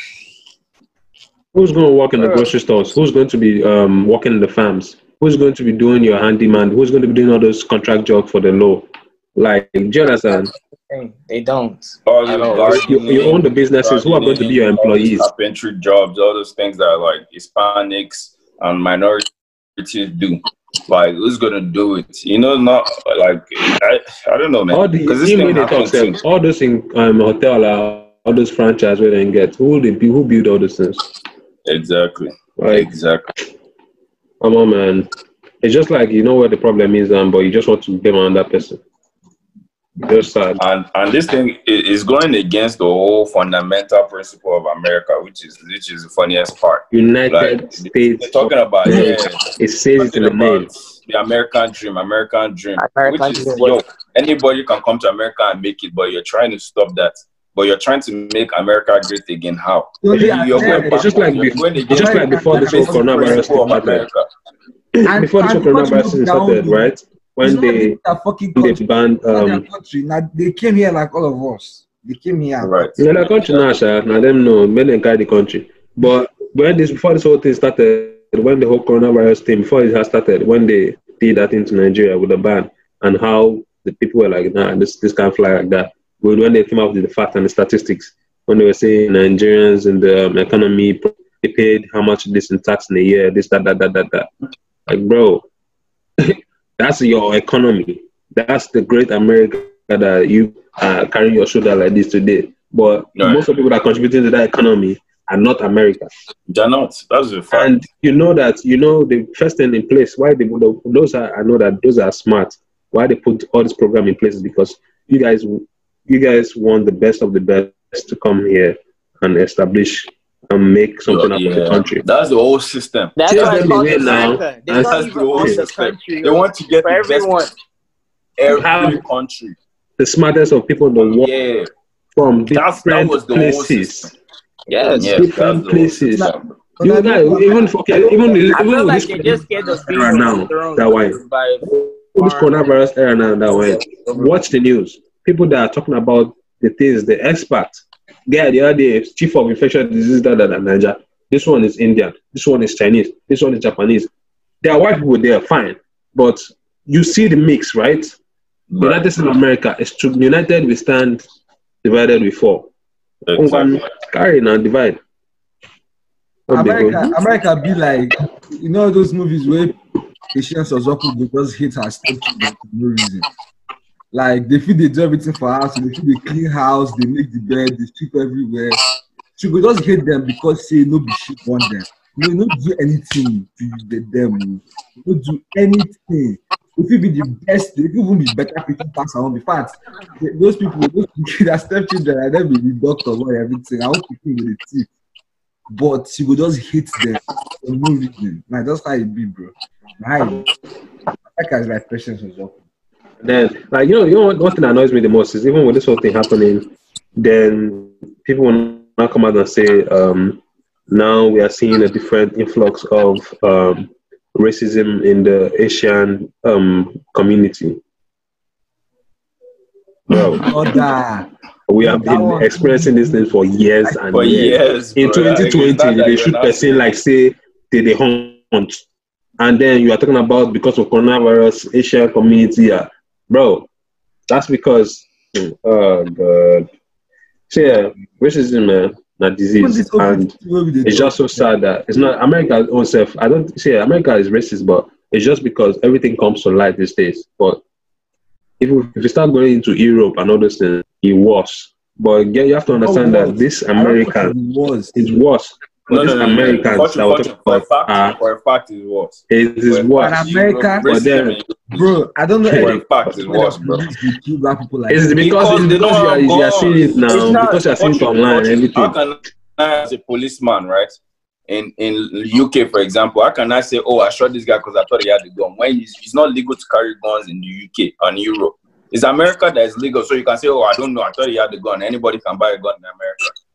Who's going to work in the grocery stores? Who's going to be um, working in the farms? Who's going to be doing your handyman? Who's going to be doing all those contract jobs for the law? Like, do you understand? They don't. Oh, you, you own the businesses. Who are going to be your employees? Carpentry jobs, all those things that like Hispanics and minorities do. Like, who's gonna do it? You know, not like I, I don't know, man. All the this thing they talk them, all those in um, hotel, uh, all those franchise where they can get. Who will they be? Who build all those things? Exactly. Like, exactly. Come on, man. It's just like you know where the problem is, um, but you just want to blame on that person. Just sad. And and this thing is going against the whole fundamental principle of America, which is which is the funniest part. United like, States. They're talking about yeah, it says it in the name. The American dream, American dream. American which is dream. yo, anybody can come to America and make it, but you're trying to stop that. But you're trying to make America great again. How? Yeah, you're yeah, going it's just like before, it's just like before this whole coronavirus started. And, before this whole coronavirus started, right? When they, they banned um country. Now, they came here like all of us. They came here. Right. Yeah, the country now, sir. Now them know when they guide the country. But when this before this whole thing started, when the whole coronavirus thing before it has started, when they did that into Nigeria with the ban and how the people were like, nah, this this can't fly like that. But when they came out with the facts and the statistics, when they were saying Nigerians in the um, economy they paid how much this in tax in a year, this that that that that that. Like, bro. That's your economy. That's the great America that you uh, carry your shoulder like this today. But no. most of the people that are contributing to that economy are not America. They're not. That's the fact. And you know that, you know, the first thing in place, why they, those are, I know that those are smart. Why they put all this program in place is because you guys, you guys want the best of the best to come here and establish and make something out yeah. of the country. That's the whole system. That's why them away now. That's the whole system. The they want to get for the everyone. best every country. The smartest of people in the world yeah. from different that was the places. Yes, yes, different places. You know, even for okay, even even I feel with like this they just scared of being era now that way. This coronavirus era now that way. Watch the news. People that are talking about the things, the experts. Guy the other day, chief of infectious disease that that Nigeria. This one is Indian. This one is Chinese. This one is Japanese. There are white people there, fine, but you see the mix, right? right. United States of America is to united we stand, divided we fall. Exactly. Carry and divide. America, America be like, you know those movies where Patience Ozoku because hate her stepchildren for no reason. Like they feel they do everything for house, they feel they clean house, they make the bed, they sweep everywhere. She could just hate them because say no be shit on them. You know, not do anything to them. Don't do anything. If you be the best, if you will be better people pass around. In fact, those people, those people that stepchildren, and then be the doctor or everything. I want people with the teeth. But she would just hate them for no reason. Like that's how it be, bro. Right. That guy's like Patience Ozoku. Then, like, you know, you know what, one thing that annoys me the most is even with this whole thing happening, then people will now come out and say, um, now we are seeing a different influx of um, racism in the Asian um, community. Bro, oh, we have been experiencing this thing for years and for years. years in twenty twenty, they should person like say they they hunt, and then you are talking about because of coronavirus, Asian community. Uh, Bro, that's because, oh God. So yeah, racism, man, not disease. And it's just so sad that it's not America's own self. I don't say America is racist, but it's just because everything comes to light these days. But if we, if you start going into Europe and all those things, it was. But again, you have to understand that this American is worse. No, no, no, no, Americans no, that we're talking for, about, fact, uh, for a fact, it was. It is worse. But America, but then, bro, I don't know. For a fact, it was, bro. Like it's because, because, it's because you are, you are seeing it now, not, because you are seeing it online and everything. How can I, as a policeman, right, in in U K, for example, how can I say, oh, I shot this guy because I thought he had a gun, when it's, it's not legal to carry guns in the U K and Europe? It's America that is legal, so you can say, oh, I don't know, I thought he had a gun. Anybody can buy a gun in America.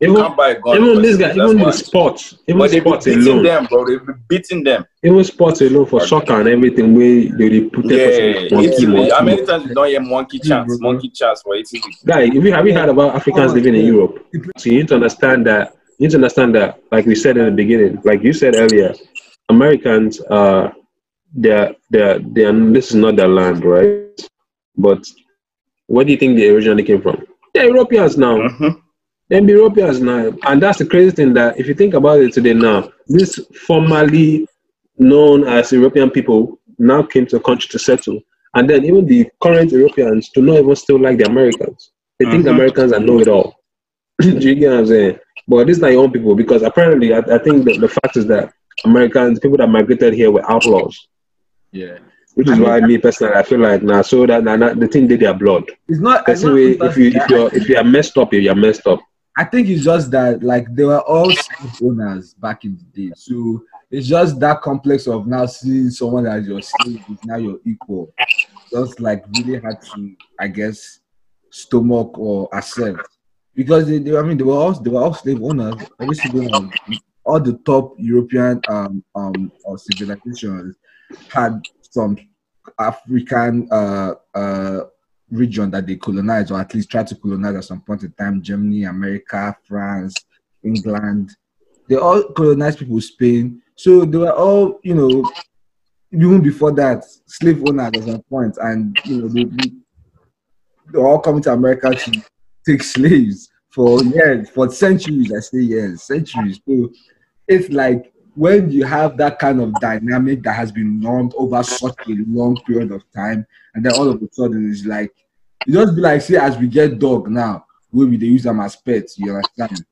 You Even, can't buy a gun. even this overseas, guy, that's even why. the sports, even But they've been sports beating alone, them, bro. They've been beating them. even sports alone for soccer and everything, where they they put Yeah, that monkey, Italy. How monkey. many times you don't hear monkey chants? Monkey chants for Italy. Guy, have you, have you heard about Africans Oh, living in yeah. Europe? So you need to understand that. You need to understand that, like we said in the beginning, like you said earlier, Americans, uh, they're they're they're this is not their land, right? But where do you think they originally came from? They're Europeans now. Mm-hmm. They're Europeans now, and that's the crazy thing that if you think about it today now, this formerly known as European people now came to the country to settle, and then even the current Europeans do not even still like the Americans. They think the Mhm. Americans are know-it-all. Do you get what I'm saying? But this is not your own people, because apparently I, I think that the fact is that Americans, people that migrated here were outlaws, Yeah. which is I mean, why me personally I feel like now so that nah, nah, the thing did their blood. It's not. I, Person not way, if you if that- you if you are messed up, you are messed up. I think it's just that like they were all slave owners back in the day, so it's just that complex of now seeing someone as your slave is now your equal. Just like really hard to, I guess, stomach or accept because they, they I mean they were all they were all slave owners. Every single one, all the top European um um or civilizations had some African uh uh region that they colonized or at least tried to colonize at some point in time. Germany, America, France, England, they all colonized people, Spain. So they were all, you know, even before that, slave owners at some point, and you know, they, they, they were all coming to America to take slaves for years, for centuries. I say years, centuries. So it's like when you have that kind of dynamic that has been normed over such a long period of time, and then all of a sudden it's like it just be like say as we get dog now, where we they use them as pets, you understand?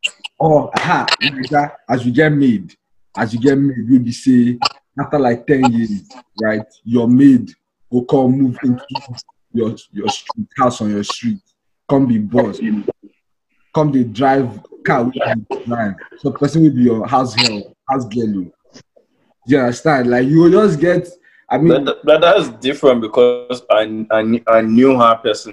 Or aha, Naija, as we get maid, as you get maid, we be say after like ten years, right? Your maid will come move into your your street, house on your street, come be boss, come they drive car with you drive. So person will be your house girl, house girl. You understand? Like you will just get. I mean, But, but that's different because I, I, I knew her personally.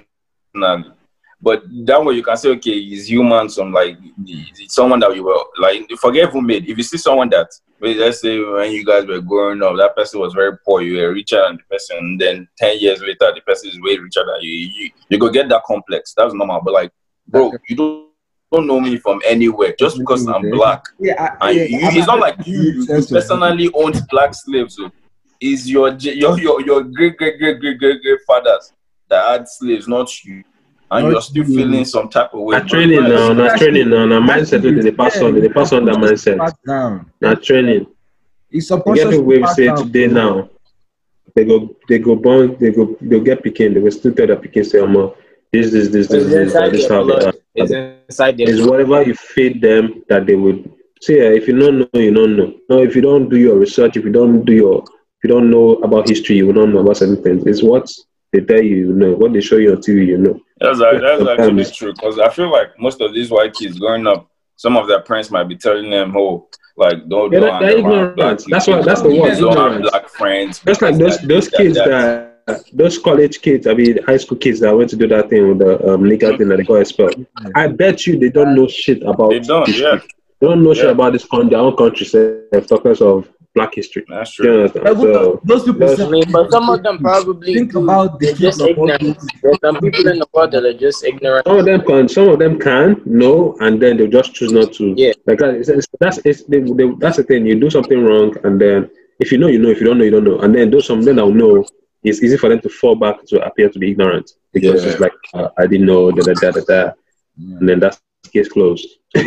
But that way you can say, okay, he's human, some like it's someone that you were like forget who made. If you see someone that let's say when you guys were growing up, that person was very poor, you were richer than the person, and then ten years later the person is way richer than you, you, you go get that complex. That's normal. But like, bro, you don't don't know me from anywhere just because I'm black. Yeah, I, and yeah, you, I'm it's not not- like you, you, you personally owned black slaves. So it's your ge- your your your great great great great great great fathers that had slaves, not you. And Not you're still you. feeling some type of way. Not training now, not training now, na mindset wey they pass on, they pass on that mindset. Pass down. Not training. It's You get subconscious. people wey pass say down, today bro. now, they go they go born, they go they'll get pikin, they will still tell their pikin say, "Omo, this this this this It's this inside this their how they blood. are." It's inside their It's blood. whatever you feed them that they would say. eh, If you don't know, you don't know. No, if you don't do your research, if you don't do your, if you don't know about history, you will not know about certain things. It's what they tell you, you know. What they show you on T V, you know. That's like, that's actually Sometimes- true because I feel like most of these white kids growing up, some of their parents might be telling them, "Oh, like don't Yeah, don't they're hang around ignorant. black That's people, what- that's the word, don't have ignorant. black friends." Just like because those that those this, that, kids that. that, those college kids, I mean high school kids that went to do that thing with the um, legal thing that they got expelled. I bet you they don't know shit about They don't, history. yeah. They don't know shit Yeah. about this con- their own country, say, talkers of black history. That's Do you true. understand? Even So those people that's- say- I mean, but some of them probably think do. about the They're kids just of all ignorant. those- There's some people in the world that are just ignorant. some of them can, some of them can know, and then they just choose not to. Yeah. Like that, it's, it's, that's it's, they, they, that's the thing. You do something wrong, and then if you know, you know. If you don't know, you don't know. And then those some of them that will know, it's easy for them to fall back to appear to be ignorant because Yeah. it's like uh, I didn't know da da da da da, and then that's case closed.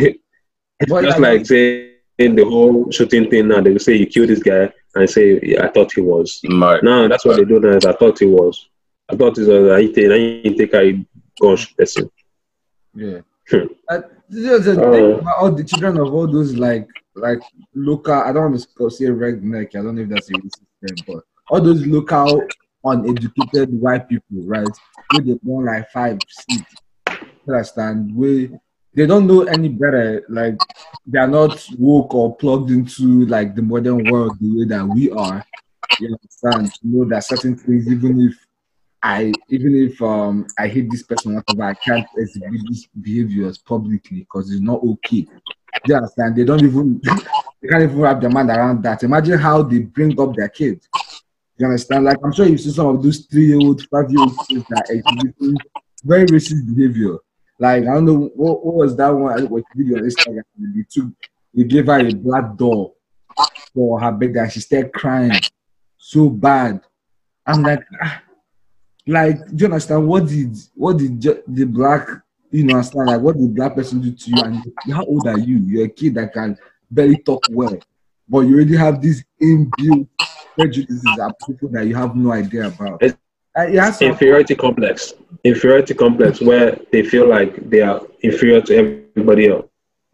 But Just like- like saying the whole shooting thing now, they will say you killed this guy, and say yeah, I thought he was. Right. No, that's what they do now. Is I thought he was. I thought it was. I take. I take. I go shoot person. Yeah. Hmm. Uh, there's a Oh. thing about all the children of all those like like local. I don't want to go say redneck. I don't know if that's a racist term, but all those local uneducated white people, right? Where they born like five, six. You understand? Where they don't know any better. Like they are not woke or plugged into like the modern world the way that we are. You understand? To know that certain things, even if I even if um I hate this person, whatever, I can't exhibit these behaviors publicly because it's not okay. Do you understand? They don't even they can't even wrap their mind around that. Imagine how they bring up their kids. You understand? Like I'm sure you see some of those three-year-old, five-year-old kids that are exhibiting very racist behavior. Like I don't know what, what was that one I watched video on Instagram. They took they gave her a black doll for her birthday and she started crying so bad. I'm like, ah, like, do you understand what did what did ju- the black you know understand like what did black person do to you? And how old are you? You're a kid that can barely talk well, but you already have these inbuilt prejudices about people that you have no idea about. It's Uh, it has some- inferiority complex. Inferiority complex where they feel like they are inferior to everybody else.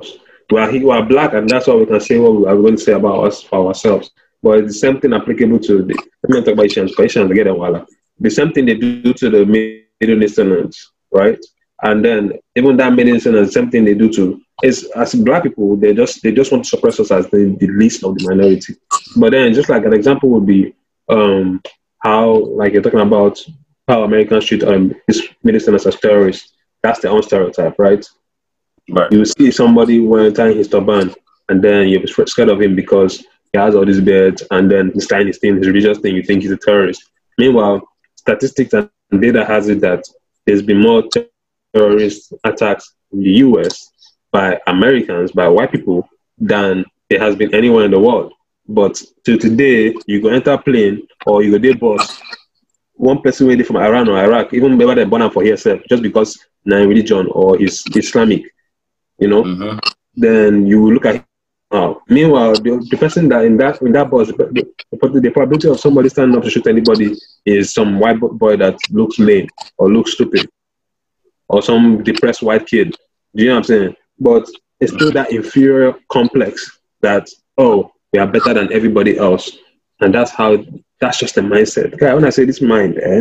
We are, we are black, and that's why we can say what we are going to say about us for ourselves. But it's the same thing applicable to the. Let me talk about Asians. Because Asians get a while. The same thing they do to the Middle Easterners, right? And then even that Middle Easterners, the same thing they do to is as black people. They just they just want to suppress us as the, the least of the minority. But then, just like an example would be um, how, like you're talking about how Americans treat um these Middle Easterners as terrorists. That's their own stereotype, right? Right. You see somebody wearing tying his turban, and then you're scared of him because he has all these beards, and then he's tying his thing, his religious thing. You think he's a terrorist. Meanwhile, statistics and data has it that there's been more terrorist attacks in the U S by Americans, by white people, than there has been anywhere in the world. But to today, you go enter a plane or you go day bus, one person really from Iran or Iraq, even whether they're born out for yourself, just because na religion or is Islamic, you know, Mm-hmm. then you look at him. Wow. Meanwhile, the, the person that in that in that bus, the, the, the probability of somebody standing up to shoot anybody is some white boy that looks lame or looks stupid, or some depressed white kid. Do you know what I'm saying? But it's still that inferior complex that, oh, we are better than everybody else, and that's how. That's just the mindset. Okay, when I say this mind, eh,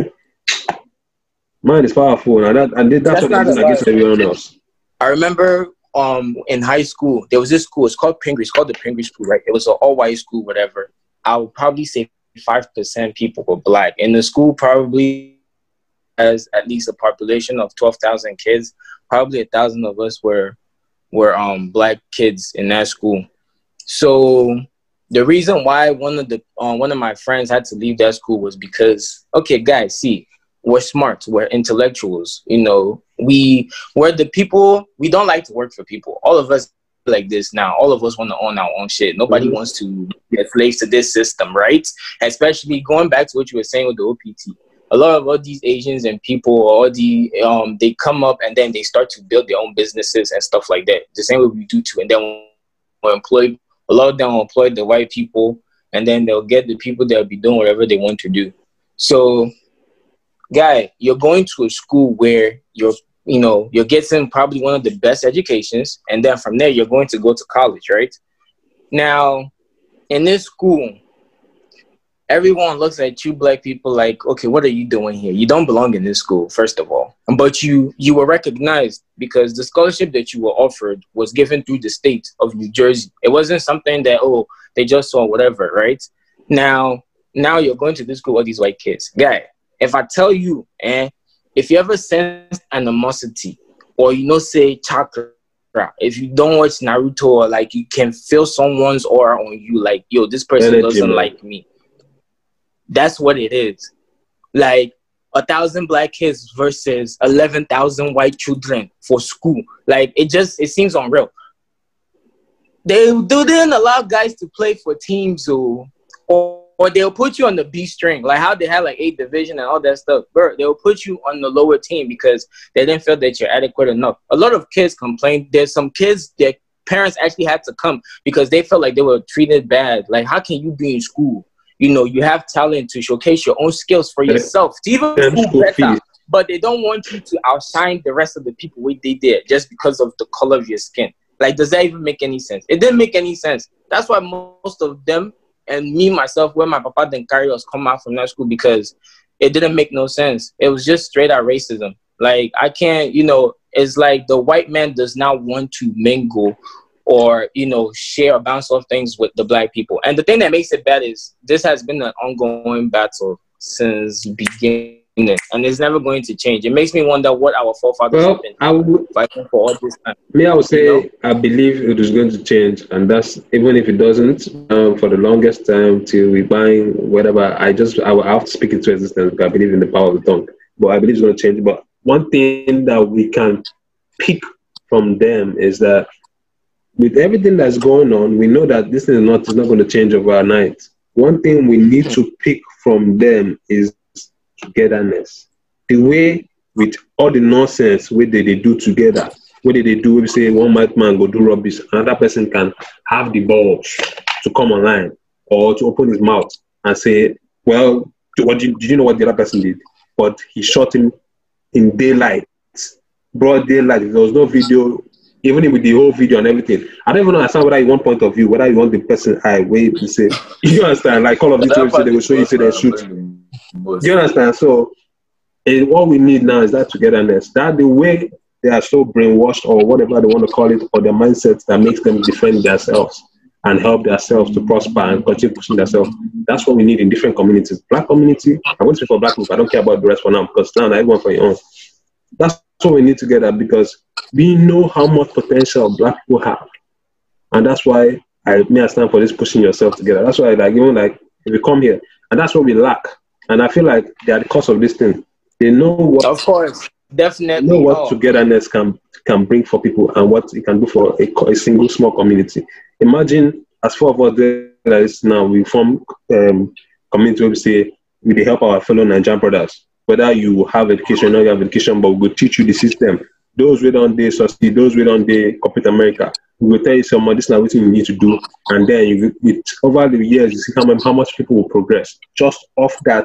mind is powerful, and that and that's, That's what not they're doing a against lie. everyone else. I remember um in high school there was this school. It's called Pingree. It's called the Pingree School, right? It was an all white school, whatever. I would probably say five percent people were black, and the school probably has at least a population of twelve thousand kids. Probably a thousand of us were were um black kids in that school. So the reason why one of the uh, one of my friends had to leave that school was because, okay, guys, see, we're smart, we're intellectuals, you know, we we're the people. We don't like to work for people. All of us like this now. All of us want to own our own shit. Nobody Mm-hmm. wants to get slaves to this system, right? Especially going back to what you were saying with the O P T. A lot of all these Asians and people, all the um, they come up and then they start to build their own businesses and stuff like that. The same way we do too, and then we're employed. A lot of them will employ the white people, and then they'll get the people that'll be doing whatever they want to do. So, guy, you're going to a school where you're, you know, you're getting probably one of the best educations, and then from there you're going to go to college, right? Now, in this school, everyone looks at you black people like, okay, what are you doing here? You don't belong in this school, first of all. But you you were recognized because the scholarship that you were offered was given through the state of New Jersey. It wasn't something that, oh, they just saw whatever, right? Now, now you're going to this school with these white kids. Guy, if I tell you, eh, if you ever sense animosity or, you know, say chakra, if you don't watch Naruto or like you can feel someone's aura on you, like, yo, this person Energy, doesn't man. like me. That's what it is. Like a thousand black kids versus eleven thousand white children for school. Like it just it seems unreal. They they didn't allow guys to play for teams, or or, or they'll put you on the B string. Like how they had like eight division and all that stuff. Bro, they'll put you on the lower team because they didn't feel that you're adequate enough. A lot of kids complain. There's some kids that parents actually had to come because they felt like they were treated bad. Like how can you be in school? You know, you have talent to showcase your own skills for yourself, to even Yeah, do school better. fees. But they don't want you to outshine the rest of the people what they did just because of the color of your skin. Like, does that even make any sense? It didn't make any sense. That's why most of them, and me, myself, when my papa didn't carry us, come out from that school because it didn't make no sense. It was just straight out racism. Like, I can't, you know, it's like the white man does not want to mingle or, you know, share or bounce off things with the black people. And the thing that makes it bad is this has been an ongoing battle since beginning it, and it's never going to change. It makes me wonder what our forefathers Well, have been I would, fighting for all this time. me, I would say You know? I believe it is going to change, and that's even if it doesn't. Um, for the longest time, till we buying whatever, I just I will have to speak into existence because I believe in the power of the tongue. But I believe it's going to change. But one thing that we can pick from them is that with everything that's going on, we know that this is not is not going to change overnight. One thing we need to pick from them is togetherness. The way with all the nonsense what they, they do together, what did they do? We say one white man go do rubbish, another person can have the balls to come online or to open his mouth and say, well, what did, did you know what the other person did? But he shot him in daylight, broad daylight. There was no video, even with the whole video and everything. I don't even understand whether you want point of view, whether you want the person eye, wait to say, you understand? Like Call of Duty, say they will show you, say they shoot. Do you understand? So, and what we need now is that togetherness. That the way they are so brainwashed or whatever they want to call it, or their mindset that makes them defend themselves and help themselves to prosper and continue pushing themselves. That's what we need in different communities. Black community, I want to speak for black people. I don't care about the rest for now because now everyone for your own. That's what we need together because we know how much potential black people have. And that's why I may I stand for this pushing yourself together. That's why like even like if you come here, and that's what we lack. And I feel like they are the cause of this thing. They know what Of course, definitely. know what Oh. togetherness can can bring for people and what it can do for a, a single small community. Imagine as four of us there is now, we form um, community where we say we dey help our fellow Nigerian brothers. Whether you have education or you have education, but we will teach you the system. Those we don't they succeed, those we don't they corporate America. We will tell you some this is what you need to do, and then you it, over the years you see how much, how much people will progress just off that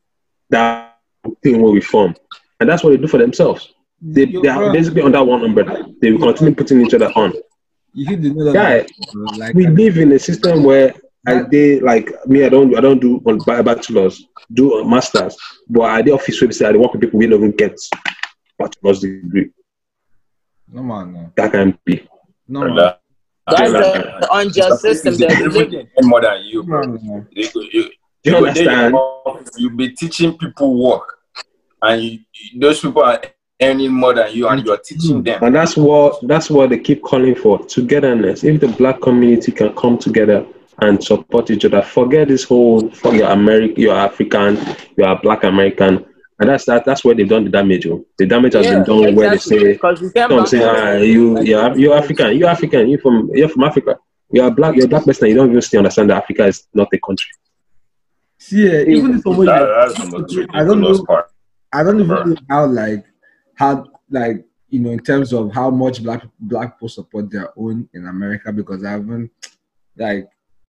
that thing where we form, and that's what they do for themselves. They, they are basically under one umbrella. They will continue putting each other on. You hit the nail Yeah, on like we live in a system where I they like me. I don't. I don't do on bachelors, do a masters, but I the office where say I work with people we don't even get bachelor's degree. no man, no, That can be. no man, Brother, That's Yeah, the, the unjust system that we live in. more than you, no, bro. man, no. You, you, you, You go there, understand? you be teaching people work, and you, you, those people are earning more than you, and you're teaching them. And that's what that's what they keep calling for, togetherness. If the black community can come together and support each other, forget this whole for your American, you're African, you're Black American, and that's that. That's where they've done the damage. Oh. The damage has Yeah, been done where they exactly. say, Because we can't "Come say, ah, you, you're, you're African, you're African, you're from, you're from Africa, you're a black, you're a black person. You don't even still understand that Africa is not a country." See, yeah, even if someone, That, that's the most I don't ridiculous know, part. I don't even Right. know how like how like you know in terms of how much black black people support their own in America because I haven't like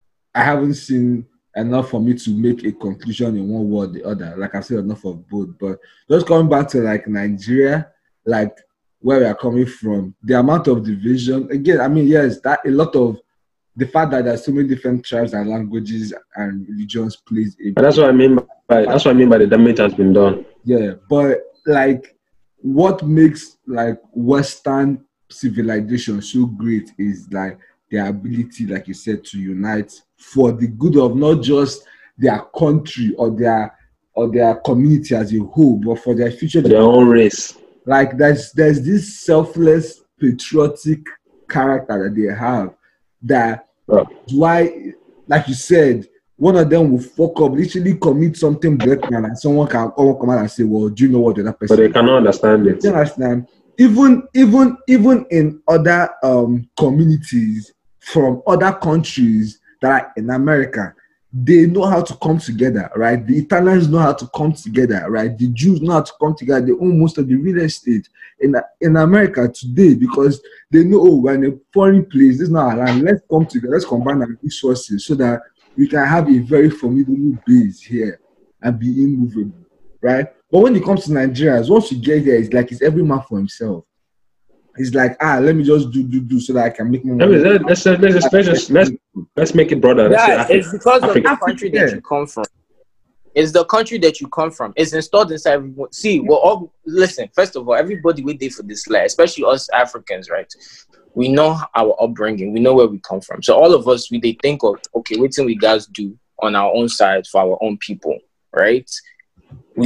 I haven't seen enough for me to make a conclusion in one way or the other. Like I've seen enough of both. But just coming back to like Nigeria, like where we are coming from, the amount of division again, I mean, yes, that a lot of the fact that there's so many different tribes and languages and religions plays a And that's what I mean by that's what I mean by the damage has been done. yeah, but like what makes like Western civilization so great is like their ability, like you said, to unite for the good of not just their country or their or their community as a whole, but for their future. For their own race. Like there's there's this selfless patriotic character that they have that Yeah. why, like you said, one of them will fuck up, literally commit something blatant, and someone can all come out and say, "Well, do you know what the other person?" But they cannot understand it. Do you understand? Even even even in other um communities from other countries that are in America, they know how to come together, right? The Italians know how to come together, right? The Jews know how to come together. They own most of the real estate in in America today because they know, oh, we're in a foreign place. This is not our land. Let's come together. Let's combine our resources so that we can have a very formidable base here and be immovable, right? But when it comes to Nigerians, once you get there, it's like it's every man for himself. It's like, ah, let me just do, do, do so that I can make more I money. mean, let's, let's, let's, let's, just, let's, let's make it broader. Let's say Yeah, Africa. it's because of Africa. the country that Yeah. you come from. It's the country that you come from. It's installed inside everyone. See, we're all listen. First of all, everybody we did for this land, especially us Africans, right? We know our upbringing. We know where we come from. So all of us, we they think of okay, what can we guys do on our own side for our own people, right? We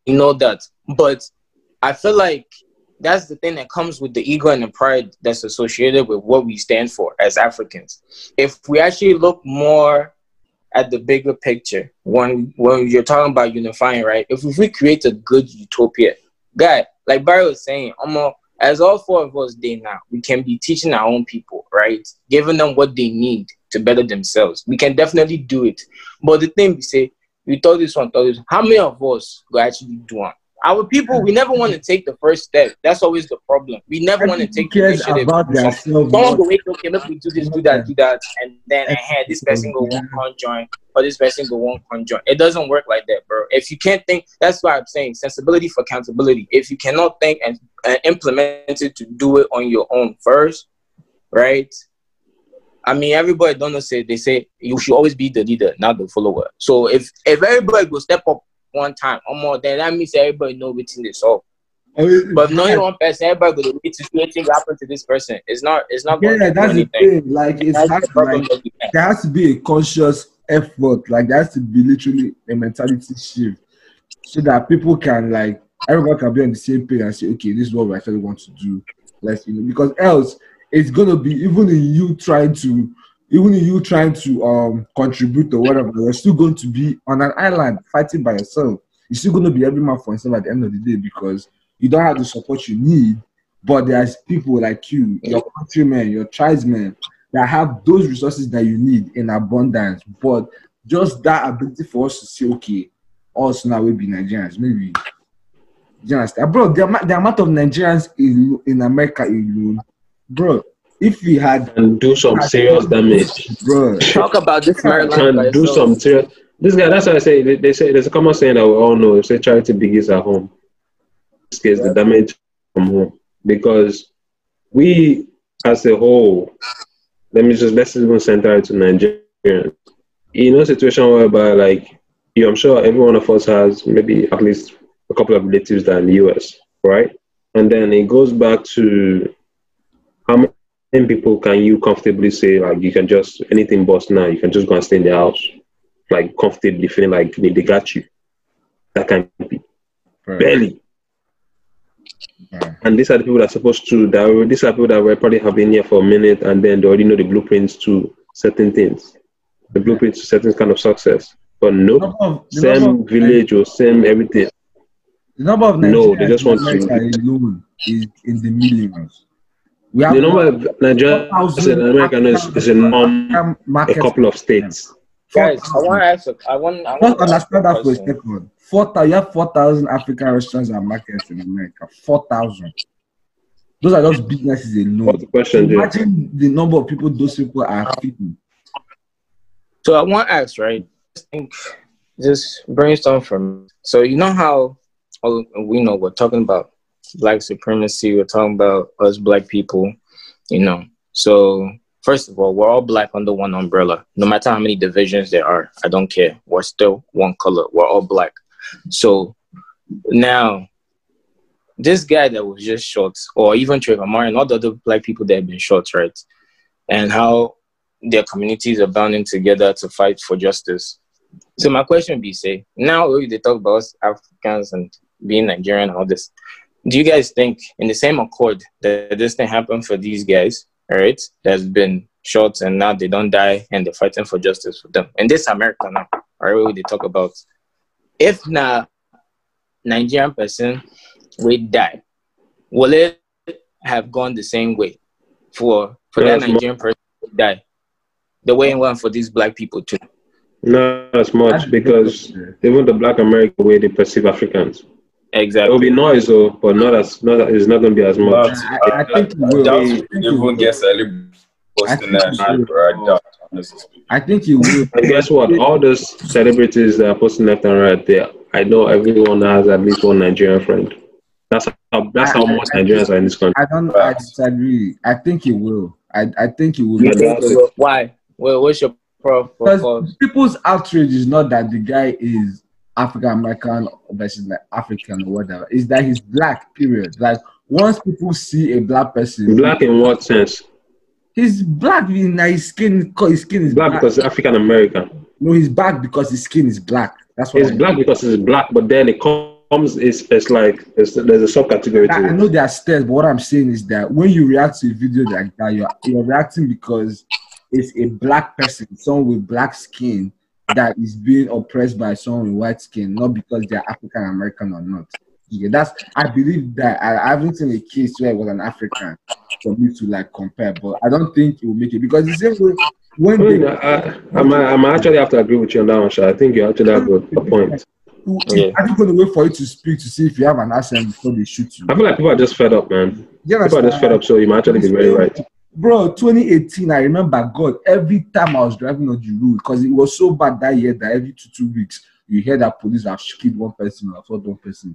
know that. But I feel like that's the thing that comes with the ego and the pride that's associated with what we stand for as Africans. If we actually look more at the bigger picture, when when you're talking about unifying, right? If, if we create a good utopia, guy, like Barry was saying, almost, as all four of us did now, we can be teaching our own people, right? Giving them what they need to better themselves. We can definitely do it. But the thing we say, we thought this one, thought this one. How many of us go actually do it? Our people, we never want to take the first step. That's always the problem. We never want to take the initiative. Someone go wait, okay, let me do this, do that, do that, and then ahead, this person go one conjoin, or this person go one conjoin. It doesn't work like that, bro. If you can't think, that's why I'm saying sensibility for accountability. If you cannot think and, and implement it to do it on your own first, right? I mean, everybody don't know, say they say you should always be the leader, not the follower. So if if everybody will step up one time or more, then that means everybody know which thing they solve. But if knowing one person, everybody will wait to see what thing happen to this person. It's not. It's not. Yeah, going to that's do the anything. thing. Like it's That's hard, the problem like, that we have. there has to be a conscious effort. Like there has to be literally a mentality shift, so that people can like everyone can be on the same page and say, okay, this is what we actually want to do. Let's you know, because else it's gonna be even in you trying to. Even if you trying to um contribute or whatever, you're still going to be on an island fighting by yourself. You're still going to be every man for himself at the end of the day because you don't have the support you need. But there's people like you, your countrymen, your tribesmen, that have those resources that you need in abundance. But just that ability for us to say, okay, us now will be Nigerians, maybe. Do you understand? Bro, the, the amount of Nigerians in, in America alone, bro. If we had and do some serious damage, bro. Talk about this Maryland. and do some serious. This guy, that's why I say they, they say there's a common saying that we all know. If say charity begins at home, this gets the damage from home because we, as a whole, let me just let's even center it to Nigerians. In a situation whereby, like, you, I'm sure every one of us has maybe at least a couple of relatives that are in the U S, right? And then it goes back to how many. Ten people can you comfortably say like you can just anything bust now, you can just go and stay in the house like comfortably feeling like they, they got you. That can be right. Barely. Right. And these are the people that are supposed to that these are people that will probably have been here for a minute and then they already know the blueprints to certain things. The blueprints to certain kind of success. But no nope, same village or same everything. The number of no, they just want to alone is in the millions. We have the number of Nigerians in America is, is a norm, a couple of states. Guys, I want to ask. I want. I want to understand that for a second. Four, you have four thousand African restaurants and markets in America. Four thousand. Those are just businesses alone. What's the question? Imagine the number of people those people are feeding. So I want to ask, right? Just think, just brainstorm from. So you know how oh, we know we're talking about Black supremacy, we're talking about us Black people, you know. So first of all, we're all Black under one umbrella. No matter how many divisions there are, I don't care. We're still one color. We're all Black. So now, this guy that was just shot, or even Trayvon Martin and all the other Black people that have been shot, right? And how their communities are banding together to fight for justice. So my question would be, say, now they talk about us Africans and being Nigerian and all this. Do you guys think, in the same accord, that this thing happened for these guys, all right, that's been shot and now they don't die and they're fighting for justice for them? And this America now, all right, they talk about, if now Nigerian person will die, will it have gone the same way for, for that Nigerian person to die? The way it went for these Black people too? Not as much, because even the Black American way they perceive Africans. Exactly. It will be noise, though, but not as not. It's not going to be as much. I, I, I think it will get celebrated posting that. I think you will. And guess what? All those celebrities that are posting left and right there, I know everyone has at least one Nigerian friend. That's how. That's how much Nigerians are in this country. I don't. I disagree. I think it will. I. I think it will. Yeah, why? Well, what's your problem? Because people's outrage is not that the guy is African American versus like African or whatever, is that he's Black, period. Like once people see a Black person, Black in what sense? He's Black in his skin. His skin is Black, black because African American. No, he's Black because his skin is black. That's what he's Black because he's Black, but then it comes comes is it's like it's, there's a subcategory I, to I it. know there are steps, but what I'm saying is that when you react to a video like that, you're you're reacting because it's a black person, someone with black skin, that is being oppressed by someone with white skin, not because they're African American or not. Yeah, that's I believe that I, I haven't seen a case where it was an African for me to like compare, but I don't think it will make it because the same way when I mean, they I, I'm, I'm actually have to agree with you on that one, Sha. I think you actually have a, a point. Yeah. I'm just going to wait for you to speak to see if you have an accent before they shoot you. I feel like people are just fed up, man. You People are just fed up, so you might actually be very right. Bro, twenty eighteen, I remember, God, every time I was driving on the road, because it was so bad that year that every two, two weeks, you hear that police have killed one person or assaulted one person.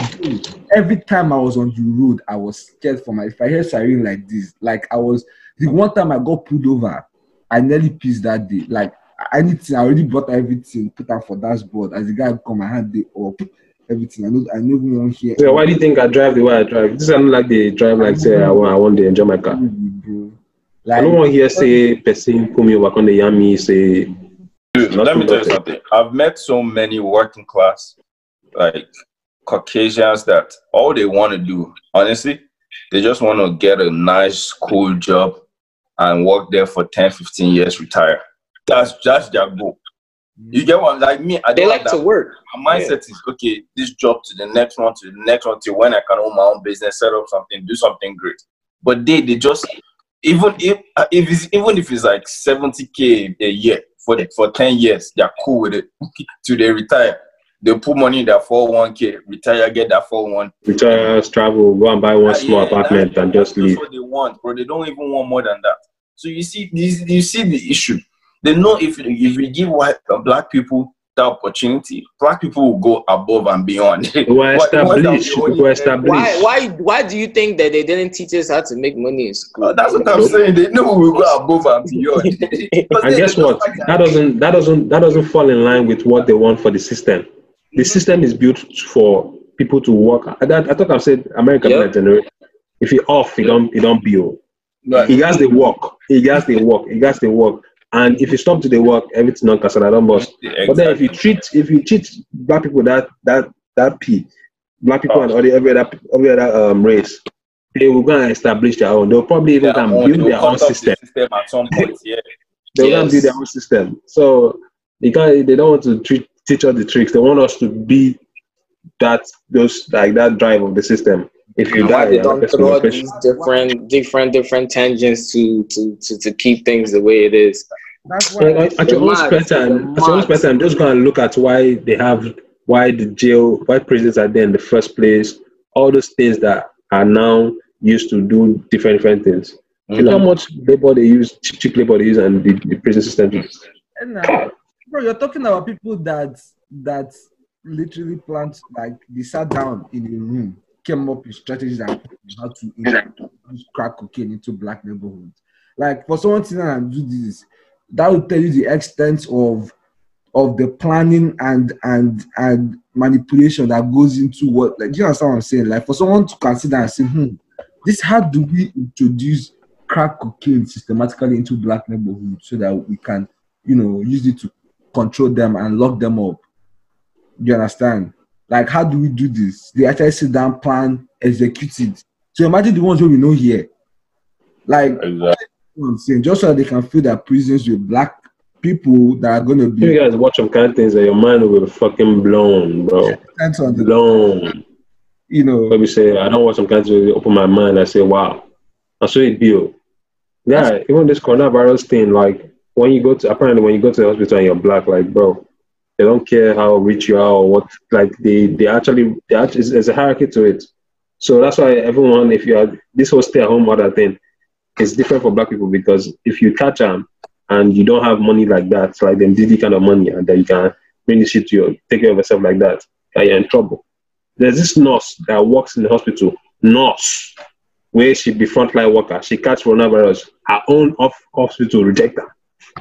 Every time I was on the road, I was scared for my, if I hear siren like this, like I was, the one time I got pulled over, I nearly pissed that day. Like, anything, I already bought everything, put out for dashboard. As the guy come, my hand they up, everything. I know, I know even one here. Yeah, why do you think I drive the way I drive? This is not like they drive like say I want, I want to enjoy my car. Bro. Like, I don't want to hear say person pull me over on the yammy say. Dude, let me tell you something. I've met so many working class, like Caucasians, that all they want to do, honestly, they just want to get a nice, cool job and work there for ten, fifteen years, retire. That's just their goal. You get one? Like me, I They don't like have to that. work. My mindset is, okay, this job to the next one, to the next one, till when I can own my own business, set up something, do something great. But they, they just, even if, if it's, even if it's like seventy K a year for the, for ten years, they're cool with it. Till they retire, they put money in their four oh one K, retire, get that four oh one. Retire, travel, go and buy one small Yeah, apartment that- and just that's leave. what they want, bro. They don't even want more than that. So you see, this, you see the issue. They know if if we give white uh, black people the opportunity, black people will go above and beyond. We're established. We're established. Why why why do you think that they didn't teach us how to make money in school? Uh, that's what I'm saying. They know we will go above and beyond. And guess what? That doesn't that doesn't that doesn't fall in line with what they want for the system. The system is built for people to work. I, I thought I said American Yep. generation. If he off, he don't he don't build. Right. He has the work. He has the work. He has the work. And if you stop to the work, everything on Casada don't bust. Exactly. But then if you treat if you treat black people that that that p, black people Oh. and all the every other every other um race, they will go and establish their own. They'll probably even Their can own- build they'll their cut own off the system. system at some point. Yeah. They'll go and Yes. build their own system. So they can't. They don't want to treat, teach us the tricks. They want us to be that those like that drive of the system. If you And why die, they you're don't not throw all person. these different different different tangents to to to, to keep things the way it is. that's Like, why. at your own mad. spare time, They're at your own mad. spare time, just go and look at why they have, why the jail, why prisons are there in the first place. All those things that are now used to do different different things. You know how much labor they use, cheap, cheap labor they use, and the, the prison system. And now, bro, you're talking about people that that literally plant like they sat down in a room, came up with strategies and how to introduce crack cocaine into black neighborhoods. Like for someone to sit down and do this, that would tell you the extent of of the planning and and and manipulation that goes into what. Like, do you understand what I'm saying? Like for someone to consider and say, hmm, this how do we introduce crack cocaine systematically into black neighborhoods so that we can, you know, use it to control them and lock them up. Do you understand? Like, how do we do this? They actually sit down, plan, execute it. So imagine the ones who we know here. Like, Exactly. you know what I'm saying, just so that they can fill their prisons with black people that are going to You be guys watch some kind of things and your mind will be fucking blown, bro. sent on the, Blown. you know. Let me say, I don't watch some kind of things, open my mind. I say, wow. I saw it build. Yeah, even this coronavirus thing, like when you go to, apparently when you go to the hospital and you're black, like, bro, they don't care how rich you are or what, like they, they actually, they actually, there's a hierarchy to it. So that's why everyone, if you are, this whole stay at home other thing is different for black people, because if you catch them and you don't have money like that, it's like them Diddy kind of money, and then you can bring this shit to you, take care of yourself like that, you're in trouble. There's this nurse that works in the hospital, nurse, where she be frontline worker, she catch coronavirus, her own off hospital reject her.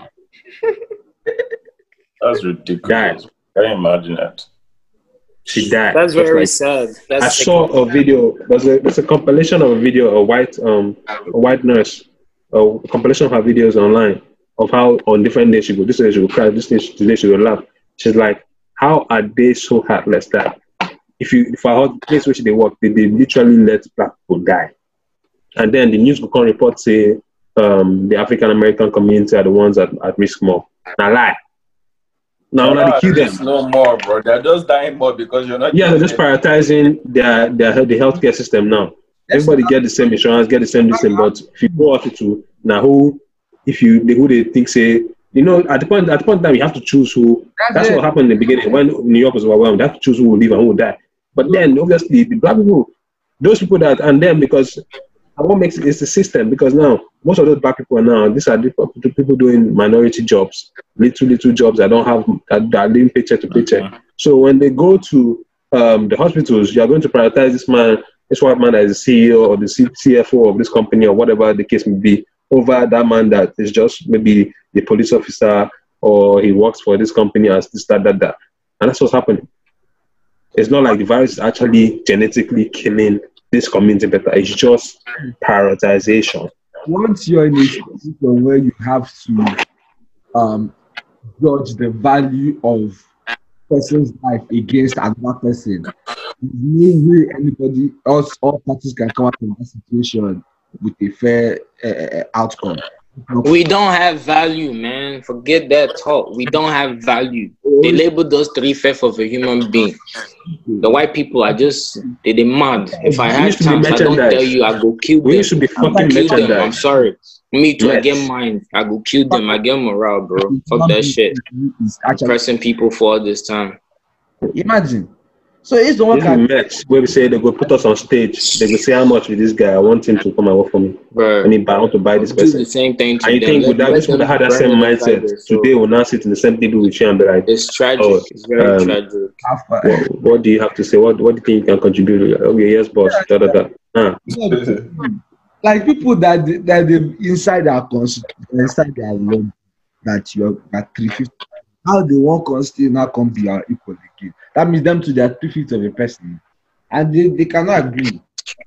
That's ridiculous. Died. Can you imagine that? She died. That's Just very like- sad. That's I sick. saw a video. There's a there's a compilation of a video, a white um a white nurse, a compilation of her videos online of how on different days she go. This day she will cry. This day she, today she will laugh. She's like, how are they so heartless that if you if I heard place which they work, they, they literally let black people die. And then the news will come report say um, the African American community are the ones at, at risk more. Now lie. Now No, they kill them. No more, bro. They're just dying more because you're not. Yeah, they're just prioritizing their their the healthcare system now. Everybody get the same insurance, get the same thing. But if you go hospital now, who if you who they think say you know at the point at the point that you have to choose who. That's what happened in the beginning when New York was overwhelmed. They have to choose who will live and who will die. But then obviously the black people, those people that and then because what makes it is the system because now most of those black people are now these are the people doing minority jobs, little little jobs that don't have that, that are living paycheck to paycheck. Mm-hmm. So when they go to um, the hospitals, you are going to prioritize this man, this white man that is the C E O or the C F O of this company or whatever the case may be, over that man that is just maybe the police officer or he works for this company as this that that that, and that's what's happening. It's not like the virus is actually genetically killing this community better. It's just prioritization. Once you're in a situation where you have to um, judge the value of person's life against another person, there's no way anybody else, all parties can come out from that situation with a fair uh, outcome. We don't have value, man. Forget that talk. We don't have value. They labeled us three-fifths of a human being. The white people are just, they demand. If I had time, if I don't tell you, I go kill them. We used to be fucking kill them. merchandise. I'm sorry. Me too, Yes. I get mine. I go kill them. I get morale, bro. Fuck that shit. It's actually, Pressing people for all this time. imagine. So it's the one This is kind match where we say they go put us on stage. They go say how much with this guy. I want him to come and work for me. Bro, I mean, I want to buy this do person. the same thing to And you them. think Let- with that, let this would them have had that brand same it mindset. like this. So Today we'll now sit in the same table with you and be like, it's tragic. Oh, It's very um, tragic. what, what do you have to say? What what do you think you can contribute? Okay, yes, boss. Da, da, da. Ah. like people that they- that they inside their constitution, inside their law that you're at three fifty. How they want constitution now come be our equal again. That means them to their three fifty of a person. And they, they cannot agree.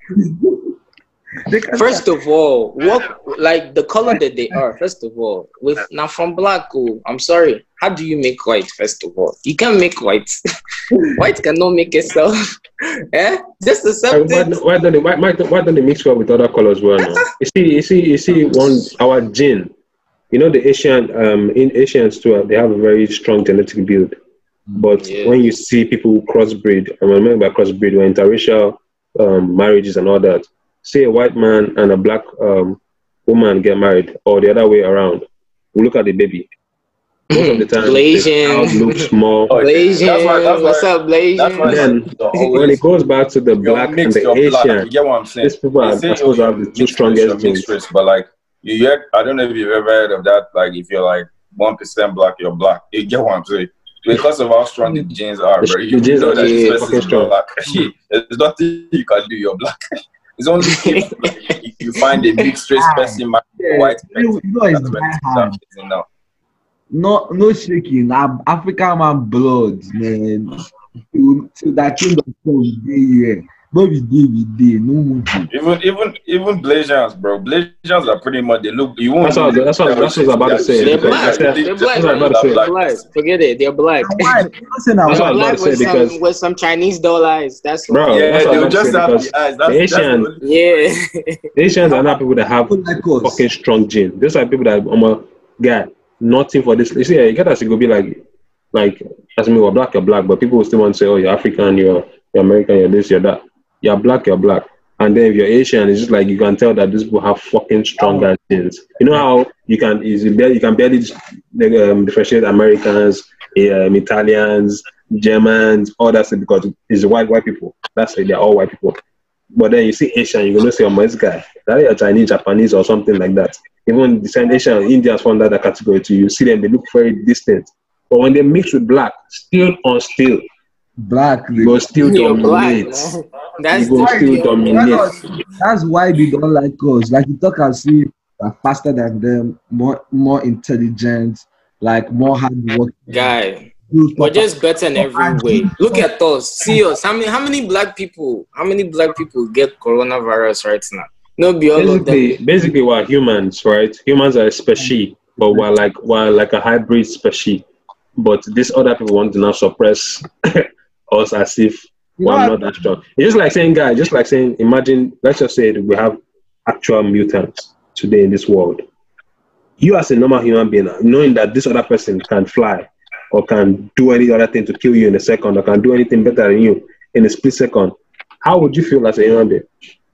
they cannot First of all, what like the color that they are, first of all, with now from black, oh, I'm sorry. How do you make white, first of all? You can't make white. White cannot make itself. Eh? Just accept Why, it. why don't they why, why, why don't they mix well with other colors? Well, no. You see, you see, you see, one our gene. You know, the Asian um in Asians too, they have a very strong genetic build. But Yeah. when you see people who crossbreed, I remember by crossbreed were interracial um, marriages and all that. Say a white man and a black um, woman get married, or the other way around. We look at the baby. Most of the time, the Blasian. child looks more. Oh, Blasian, that's why- that's what's why- up, Blasian? That's why Then, you're when always it goes back to the you're black and mixed, the you're black. Asian, You get what I'm saying? these people are, They are say, supposed to oh, have the you're two mixed race, strongest you're mixed genes. race, but like you yet, I don't know if you've ever heard of that. Like if you're like one percent black, you're black. You get what I'm saying? Because of how strong the genes are, The- bro. the You genes know are that this yeah, person fucking is strong. black. There's nothing you can do. You're black. It's only if if you find a mixed race person, man, Yeah, white you person. know it's That's when die it's hard. happening now. No, no shaking. Ab- African man blood, man. To, to that kingdom come day here. No be day be day. No movie. Even even even Blasians, bro. Blasians are pretty much they look. You won't. That's what, even that's what, tell that's what I was about to say. They're Because black. I said- They're Just black. that's what I was about to They're say. black. black. Forget it. They're black. And why? I'm not saying That's what I I'm was white. about Black to say with because- some with some Chinese doll eyes. That's Bro, what. Yeah, that's what I they'll was about just to say have because the eyes. That's, the that's Asian- the only- Yeah. the Asians are not people that have People like us. fucking strong genes. Those are people that I'm a guy, nothing for this. You see, you get us to go be like, like, as me, we're black, you're black, but people will still want to say, oh, you're African, you're, you're American, you're this, you're that. You're black, you're black. And then if you're Asian, it's just like you can tell that these people have fucking stronger genes. You know how you can easily barely, you can barely um, differentiate Americans, um, Italians, Germans, all that stuff because it's white white people. That's it, they're all white people. But then you see Asian, you're gonna say, oh, this guy, that is Chinese, Japanese, or something like that. Even the same Asian, Indians fall under that category too. You see them, they look very distant. But when they mix with black, still on still, Black. you go still You're black, dominate. man. That's You go the still thing. dominate. That's why they don't like us. Like you talk and see are faster than them, more more intelligent, like more hardworking. Guy. do We're stuff. just better in every way. Look at us. See us. How many how many black people, how many black people get coronavirus right now? No be all of Basically, them. basically, we're humans, right? Humans are a species, but we're like we're like a hybrid species. But these other people want to now suppress us as if but I'm not that strong. It's just like saying, guys, just like saying, imagine, let's just say that we have actual mutants today in this world. You as a normal human being, knowing that this other person can fly or can do any other thing to kill you in a second or can do anything better than you in a split second, how would you feel as a human being?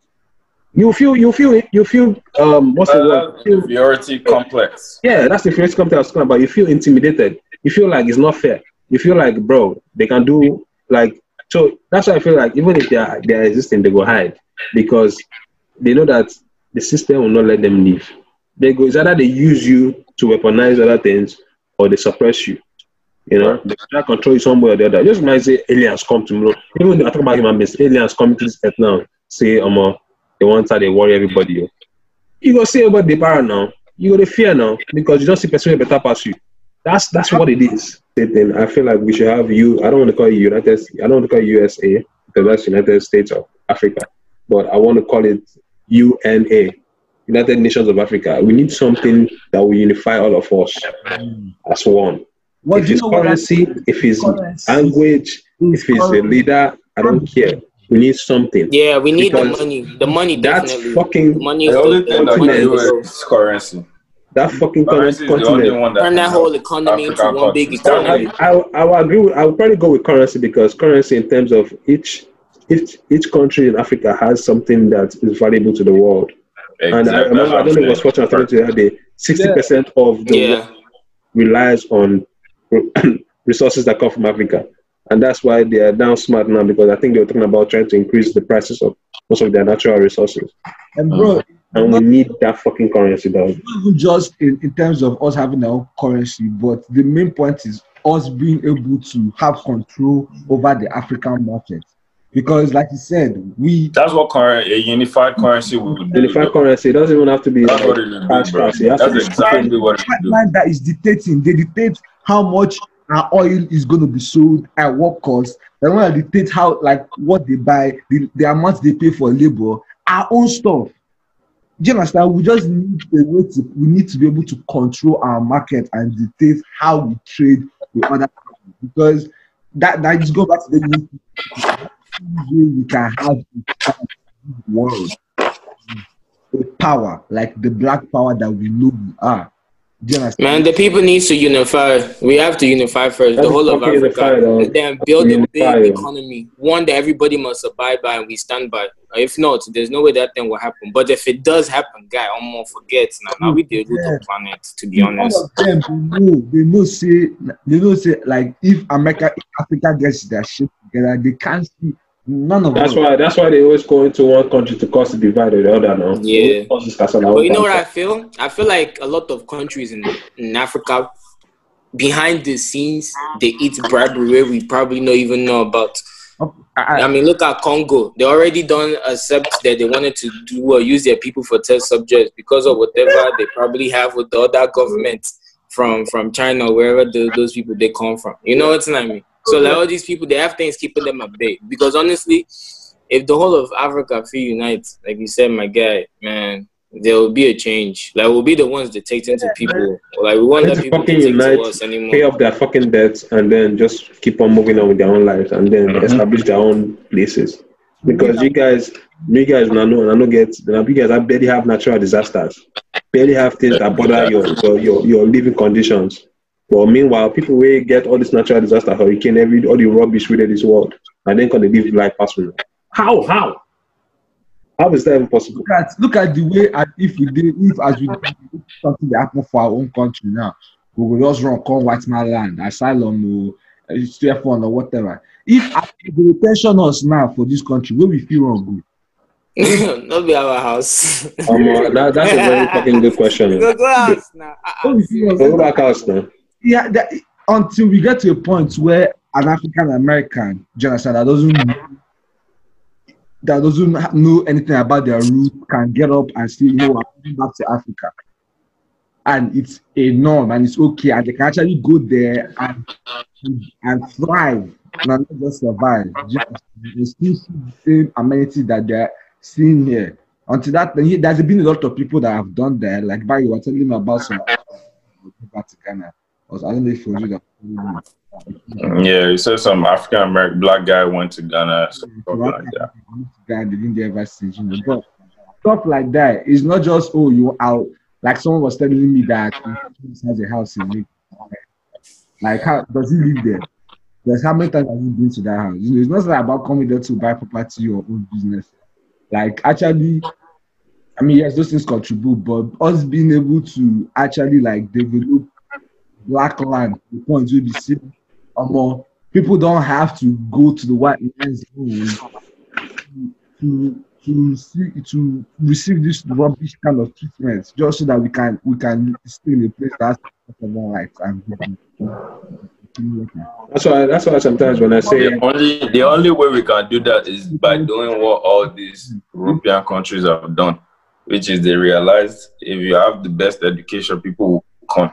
You feel, you feel, you feel, um, what's the word? Inferiority complex. Yeah, that's the inferiority complex I was talking about. You feel intimidated. You feel like it's not fair. You feel like, bro, they can do, like, so that's why I feel like even if they are, they are existing, they go hide because they know that the system will not let them live. They go, it's either they use you to weaponize other things or they suppress you. You know, they try to control you some way or the other. Just might say aliens come tomorrow. Even when I talk about human beings, aliens come to this earth now, say, um, uh, they want to they worry everybody. You go see about the para now. You go to fear now because you don't see person better pass you. That's that's what it is. Then I feel like we should have you. I don't want to call you United. I don't want to call it U S A because that's United States of Africa. But I want to call it U N A, United Nations of Africa. We need something that will unify all of us mm. as one. What if it's currency, if it's currency. language, if it's a leader, I don't care. We need something. Yeah, we need the money. The money definitely. That fucking money the is only the, thing the that is currency. That fucking currency continent. Is the only one that turn that whole economy into one big economy. I, I, I will agree. With, I will probably go with currency because currency, in terms of each each each country in Africa, has something that is valuable to the world. Exactly. And I, remember, I don't know if I was watching I talking to the other day. Sixty percent of the yeah. world relies on resources that come from Africa. And that's why they are down smart now because I think they were talking about trying to increase the prices of most of their natural resources. And bro, and we need that fucking currency down. Not even just in, in terms of us having our own currency, but the main point is us being able to have control over the African market. Because like you said, we that's what current a unified currency would do. Unified currency, it doesn't even have to be that's like what it is, cash currency. That's exactly what it do. That is dictating. They dictate how much our oil is going to be sold at what cost. They want to dictate how, like, what they buy, the, the amount they pay for labor, our own stuff. Do you understand? We just need a way to, we need to be able to control our market and dictate how we trade with other countries. Because that, that just go back to the we can have a world with power, like the black power that we know we are. Man, the people need to unify. We have to unify first, the whole of Africa, and then build a big economy, one that everybody must abide by and we stand by. If not, there's no way that thing will happen. But if it does happen, guy, I'm gonna forget now. Now we the root of planet, to be honest. All of them, they know, they know, say, they know, say, like if America, if Africa gets their shit together, they can't see. None of that's them. why that's why they always go into one country to cause the divide or the other now. Yeah. But you know what I feel? I feel like a lot of countries in, in Africa, behind the scenes, they eat bribery where we probably don't even know about. I, I mean, look at Congo. They already don't accept that they wanted to do or use their people for test subjects because of whatever they probably have with the other governments from, from China, wherever the, those people they come from. You know what I mean? So like all these people, they have things keeping them at bay. Because honestly, if the whole of Africa feel unite, like you said, my guy, man, there will be a change. Like we'll be the ones dictating to people. Like we won't let people dictate unite, to us anymore. Pay off their fucking debts and then just keep on moving on with their own lives and then mm-hmm. establish their own places. Because you guys, you guys, I know, I know, get you guys, I barely have natural disasters, barely have things that bother your your your, your living conditions. Well, meanwhile, people will get all this natural disaster, hurricane, every all the rubbish within this world, and then can they live life personally? How? How? How is that even possible? Look at, look at the way, at, if we did, if as we did something that happened for our own country now, we will just run, come white man land, asylum, or stay fund, or whatever. If they pension us now for this country, where we feel wrong, good. Not be our house. um, uh, that, that's a very fucking good question. Go, go house now. Go back house now. Yeah, that, until we get to a point where an African American, do you understand, that doesn't know, that doesn't know anything about their roots can get up and say, you know, I'm going back to Africa, and it's a norm and it's okay, and they can actually go there and and thrive, and not just survive. They still see the same amenities that they're seeing here. Until that, there's been a lot of people that have done that. Like, Barry, you were telling me about some back to Ghana. I don't know if it was you that Yeah, you said some African American black guy went to Ghana, stuff like that. Guy didn't ever see, you know, but stuff like that. It's not just oh you out. Like someone was telling me that he has a house in Lagos. Like how does he live there? There's how many times have you been to that house? You know, it's not like about coming there to buy property or own business. Like actually, I mean, yes, those things contribute, but us being able to actually like develop black land, the point where we see or more people don't have to go to the white man's home to to see to receive this rubbish kind of treatment, just so that we can we can stay in a place that's more like and that's why that's why sometimes when I say the only the only way we can do that is by doing what all these European countries have done, which is they realized if you have the best education, people will come.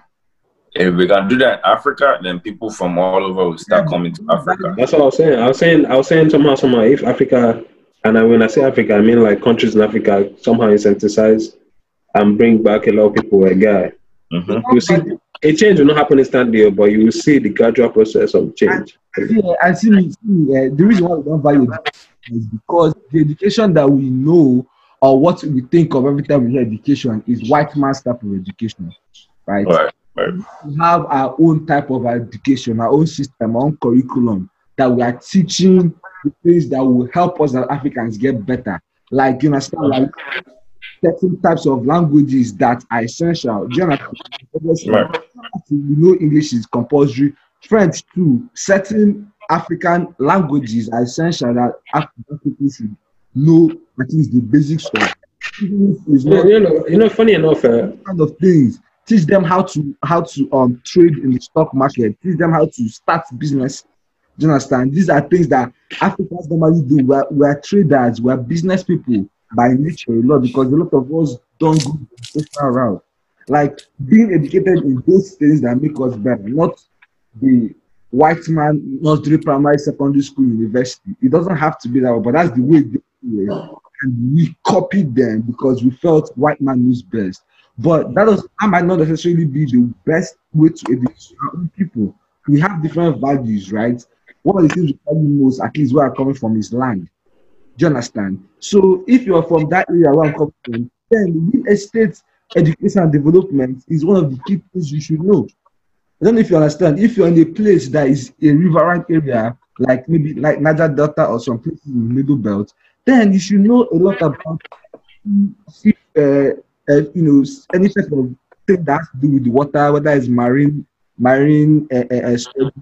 If we can do that in Africa, then people from all over will start coming to Africa. That's what I was saying. I was saying I was saying somehow somehow if Africa, and I, when I say Africa, I mean like countries in Africa somehow incentivize and bring back a lot of people. A guy, mm-hmm. You see, a change will not happen instantly, but you will see the gradual process of change. Yeah, I see. Me, see uh, the reason why we don't value it is because the education that we know or what we think of every time we hear education is white man's type of education, right? Right. Right. We have our own type of education, our own system, our own curriculum that we are teaching the things that will help us as Africans get better. Like, you understand, like certain types of languages that are essential. Do you understand? Right. We know English is compulsory. French too. Certain African languages are essential that African people should know at least the basics of. Yeah, you know, you know, funny enough, uh, kind of things. Teach them how to how to um trade in the stock market. Teach them how to start business. Do you understand? These are things that Africans normally do. We're, we're traders. We're business people by nature a lot because a lot of us don't go the social route. Like being educated in those things that make us better, not the white man nursery, primary, secondary school, university. It doesn't have to be that way, but that's the way they do it. And we copied them because we felt white man knows best. But that, does, that might not necessarily be the best way to educate our own people. We have different values, right? One of the things we value most, at least where I'm coming from, is land. Do you understand? So if you're from that area where I'm coming from, then real estate education and development is one of the key things you should know. I don't know if you understand. If you're in a place that is a riverine area, like maybe like Niger Delta or some places in the Middle Belt, then you should know a lot about if, uh, uh, you know, any type of thing that has to do with the water, whether it's marine, marine, uh, uh,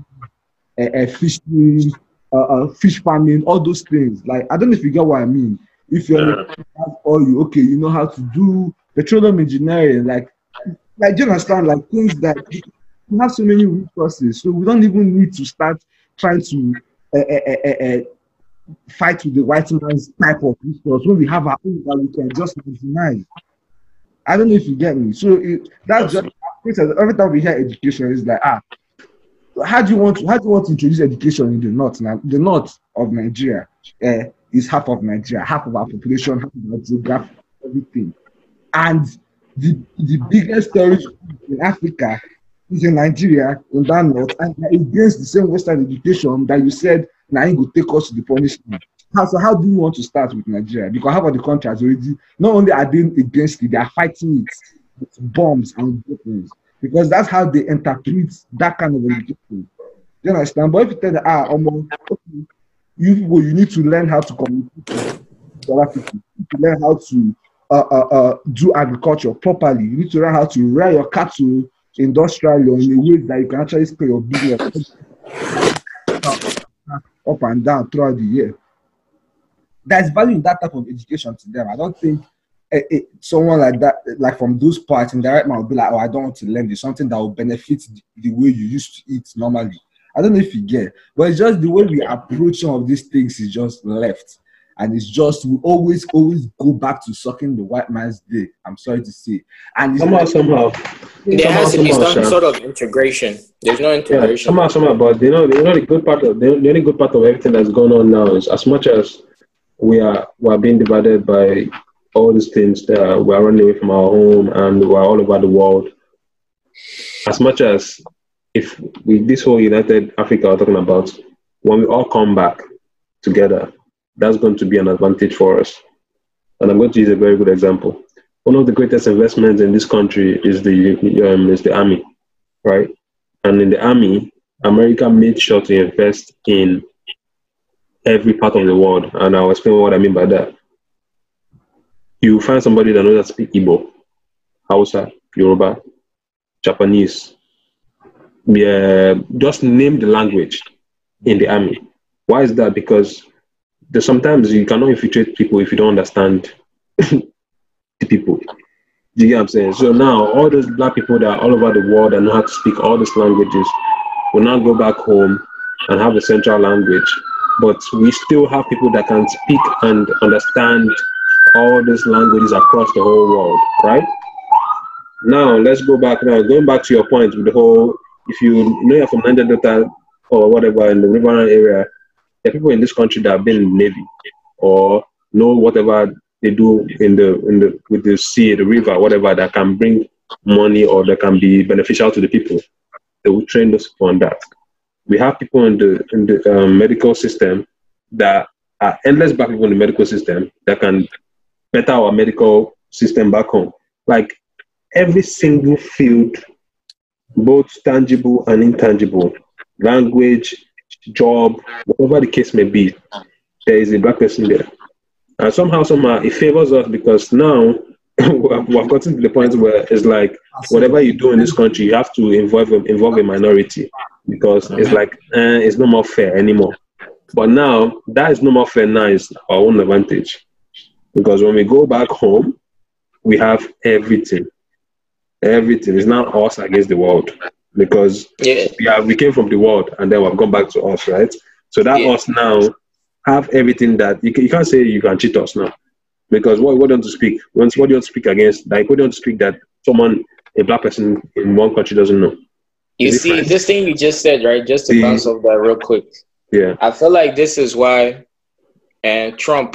uh, uh, fishing, uh, uh, fish farming, all those things. Like I don't know if you get what I mean. If you're all you okay, you know how to do petroleum engineering, like, like do you understand? Like things that we have so many resources, so we don't even need to start trying to uh, uh, uh, uh, fight with the white man's type of resource when we have our own that we can just maximize. I don't know if you get me. So it, that's just every time we hear education, it's like ah, how do you want to how do you want to introduce education in the north? Now the north of Nigeria uh, is half of Nigeria, half of our population, half of our geography, everything, and the the biggest terrorist in Africa is in Nigeria, in that north, and against the same Western education that you said now it will take us to the punishment. How, so how do you want to start with Nigeria? Because half of the country has already, not only are they against it, they are fighting it with bombs and weapons. Because that's how they interpret that kind of education. Do you understand? But if you tell them, ah, um, okay, you people, you need to learn how to communicate with other people. You need to learn how to uh, uh, uh, do agriculture properly. You need to learn how to rear your cattle industrially or in a way that you can actually scale your business up and down throughout the year. There's value in that type of education to them. I don't think it, it, someone like that, like from those parts in the right man will be like, oh, I don't want to learn this, something that will benefit the, the way you used to eat normally. I don't know if you get, but it's just the way we approach some of these things is just left. And it's just, we always, always go back to sucking the white man's dick. I'm sorry to say. And it's somehow, like, somehow. There somehow, has to be somehow, some sure. sort of integration. There's no integration. Yeah, somehow, somehow, but you know, you know the good part of the, the only good part of everything that's going on now is as much as we are we are being divided by all these things that we are running away from our home and we are all over the world. As much as if we, this whole United Africa we're talking about, when we all come back together, that's going to be an advantage for us. And I'm going to use a very good example. One of the greatest investments in this country is the um, is the army, right? And in the army, America made sure to invest in every part of the world. And I'll explain what I mean by that. You find somebody that knows how to speak Igbo, Hausa, Yoruba, Japanese. Yeah, just name the language in the army. Why is that? Because there's sometimes you cannot infiltrate people if you don't understand the people. Do you get what I'm saying? So now all those black people that are all over the world and know how to speak all these languages will now go back home and have a central language. But we still have people that can speak and understand all these languages across the whole world, right? Now let's go back now. Going back to your point with the whole, if you know you're from Niger Delta or whatever in the Riverine area, there are people in this country that have been in the Navy or know whatever they do in the in the with the sea, the river, whatever that can bring money or that can be beneficial to the people. They will train those people on that. We have people in the in the um, medical system that are endless black people in the medical system that can better our medical system back home. Like every single field, both tangible and intangible, language, job, whatever the case may be, there is a black person there. And somehow, somehow, it favors us because now we've gotten to the point where it's like whatever you do in this country, you have to involve involve a minority because it's like eh, it's no more fair anymore. But now that is no more fair. Now is our own advantage because when we go back home, we have everything. Everything is not us against the world because yeah, we, are, we came from the world and then we've gone back to us, right? So that yeah. us now have everything that you, can, you can't say you can cheat us now because what, what do you want to speak? What do you want to speak against? Like, what do you want to speak that someone, a black person in one country doesn't know? You see, different. This thing you just said, right? Just to bounce off that real quick. Yeah. I feel like this is why and Trump,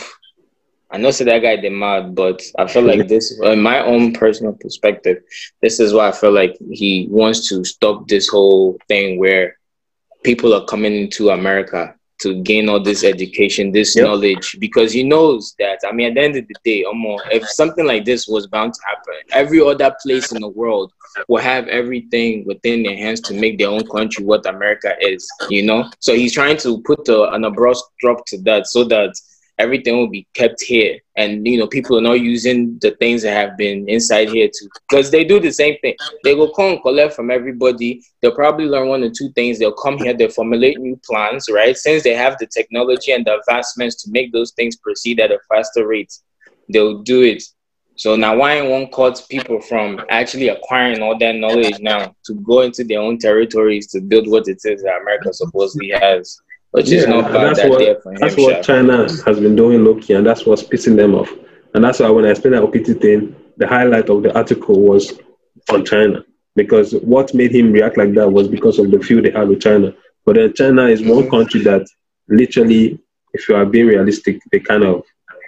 I know say that guy did mad, but I feel like this, in my own personal perspective, this is why I feel like he wants to stop this whole thing where people are coming into America to gain all this education, this yep. knowledge, because he knows that, I mean, at the end of the day, almost, if something like this was bound to happen, every other place in the world will have everything within their hands to make their own country what America is, you know? So he's trying to put a, an abrupt stop to that so that everything will be kept here. And, you know, people are not using the things that have been inside here too. Because they do the same thing. They will come and collect from everybody. They'll probably learn one or two things. They'll come here, they'll formulate new plans, right? Since they have the technology and the advancements to make those things proceed at a faster rate, they'll do it. So now why won't cut people from actually acquiring all that knowledge now to go into their own territories to build what it is that America supposedly has? Which yeah, is not bad that's that what, there for him, that's what China has been doing low-key, and that's what's pissing them off. And that's why when I explained that O P T thing, the highlight of the article was on China. Because what made him react like that was because of the feud they had with China. But then China is one country that literally, if you are being realistic, they kind of,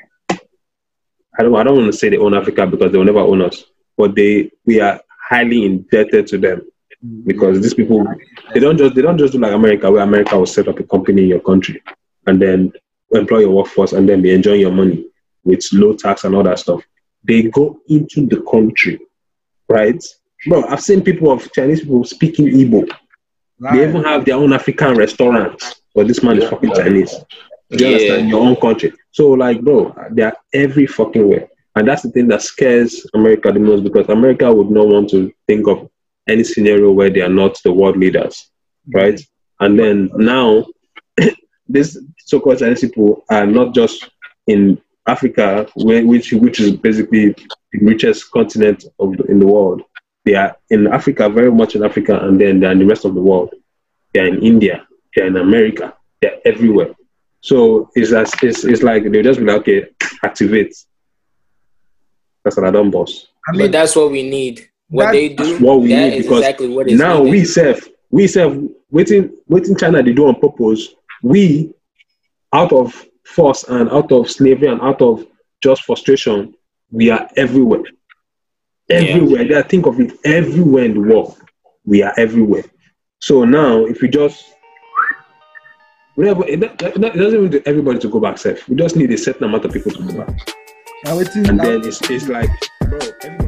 I don't I don't want to say they own Africa because they will never own us. But they we are highly indebted to them. Because these people, they don't just they don't just do like America, where America will set up a company in your country and then employ your workforce and then be enjoying your money with low tax and all that stuff. They go into the country, right? Bro, I've seen people of Chinese people speaking Igbo. Right. They even have their own African restaurants, but this man is fucking Chinese. Do you yeah. understand? Your own country. So, like, bro, they are every fucking way, and that's the thing that scares America the most because America would not want to think of any scenario where they are not the world leaders, right? And then now, these so-called Chinese people are not just in Africa, where, which which is basically the richest continent of the, in the world. They are in Africa, very much in Africa, and then they're in the rest of the world. They're in India, they're in America, they're everywhere. So it's, as, it's, it's like they just be like, okay, activate. That's what I done, boss. I mean, but that's what we need. What they do, what we that need is because exactly what is now needed. we serve, we serve, waiting, waiting China they do on purpose. We, out of force and out of slavery and out of just frustration, we are everywhere. Everywhere. Yeah. Think of it, everywhere in the world, we are everywhere. So now, if we just, whatever, it, it doesn't need everybody to go back safe. We just need a certain amount of people to go back. Now, waiting, and now, then it's, it's like, bro, everybody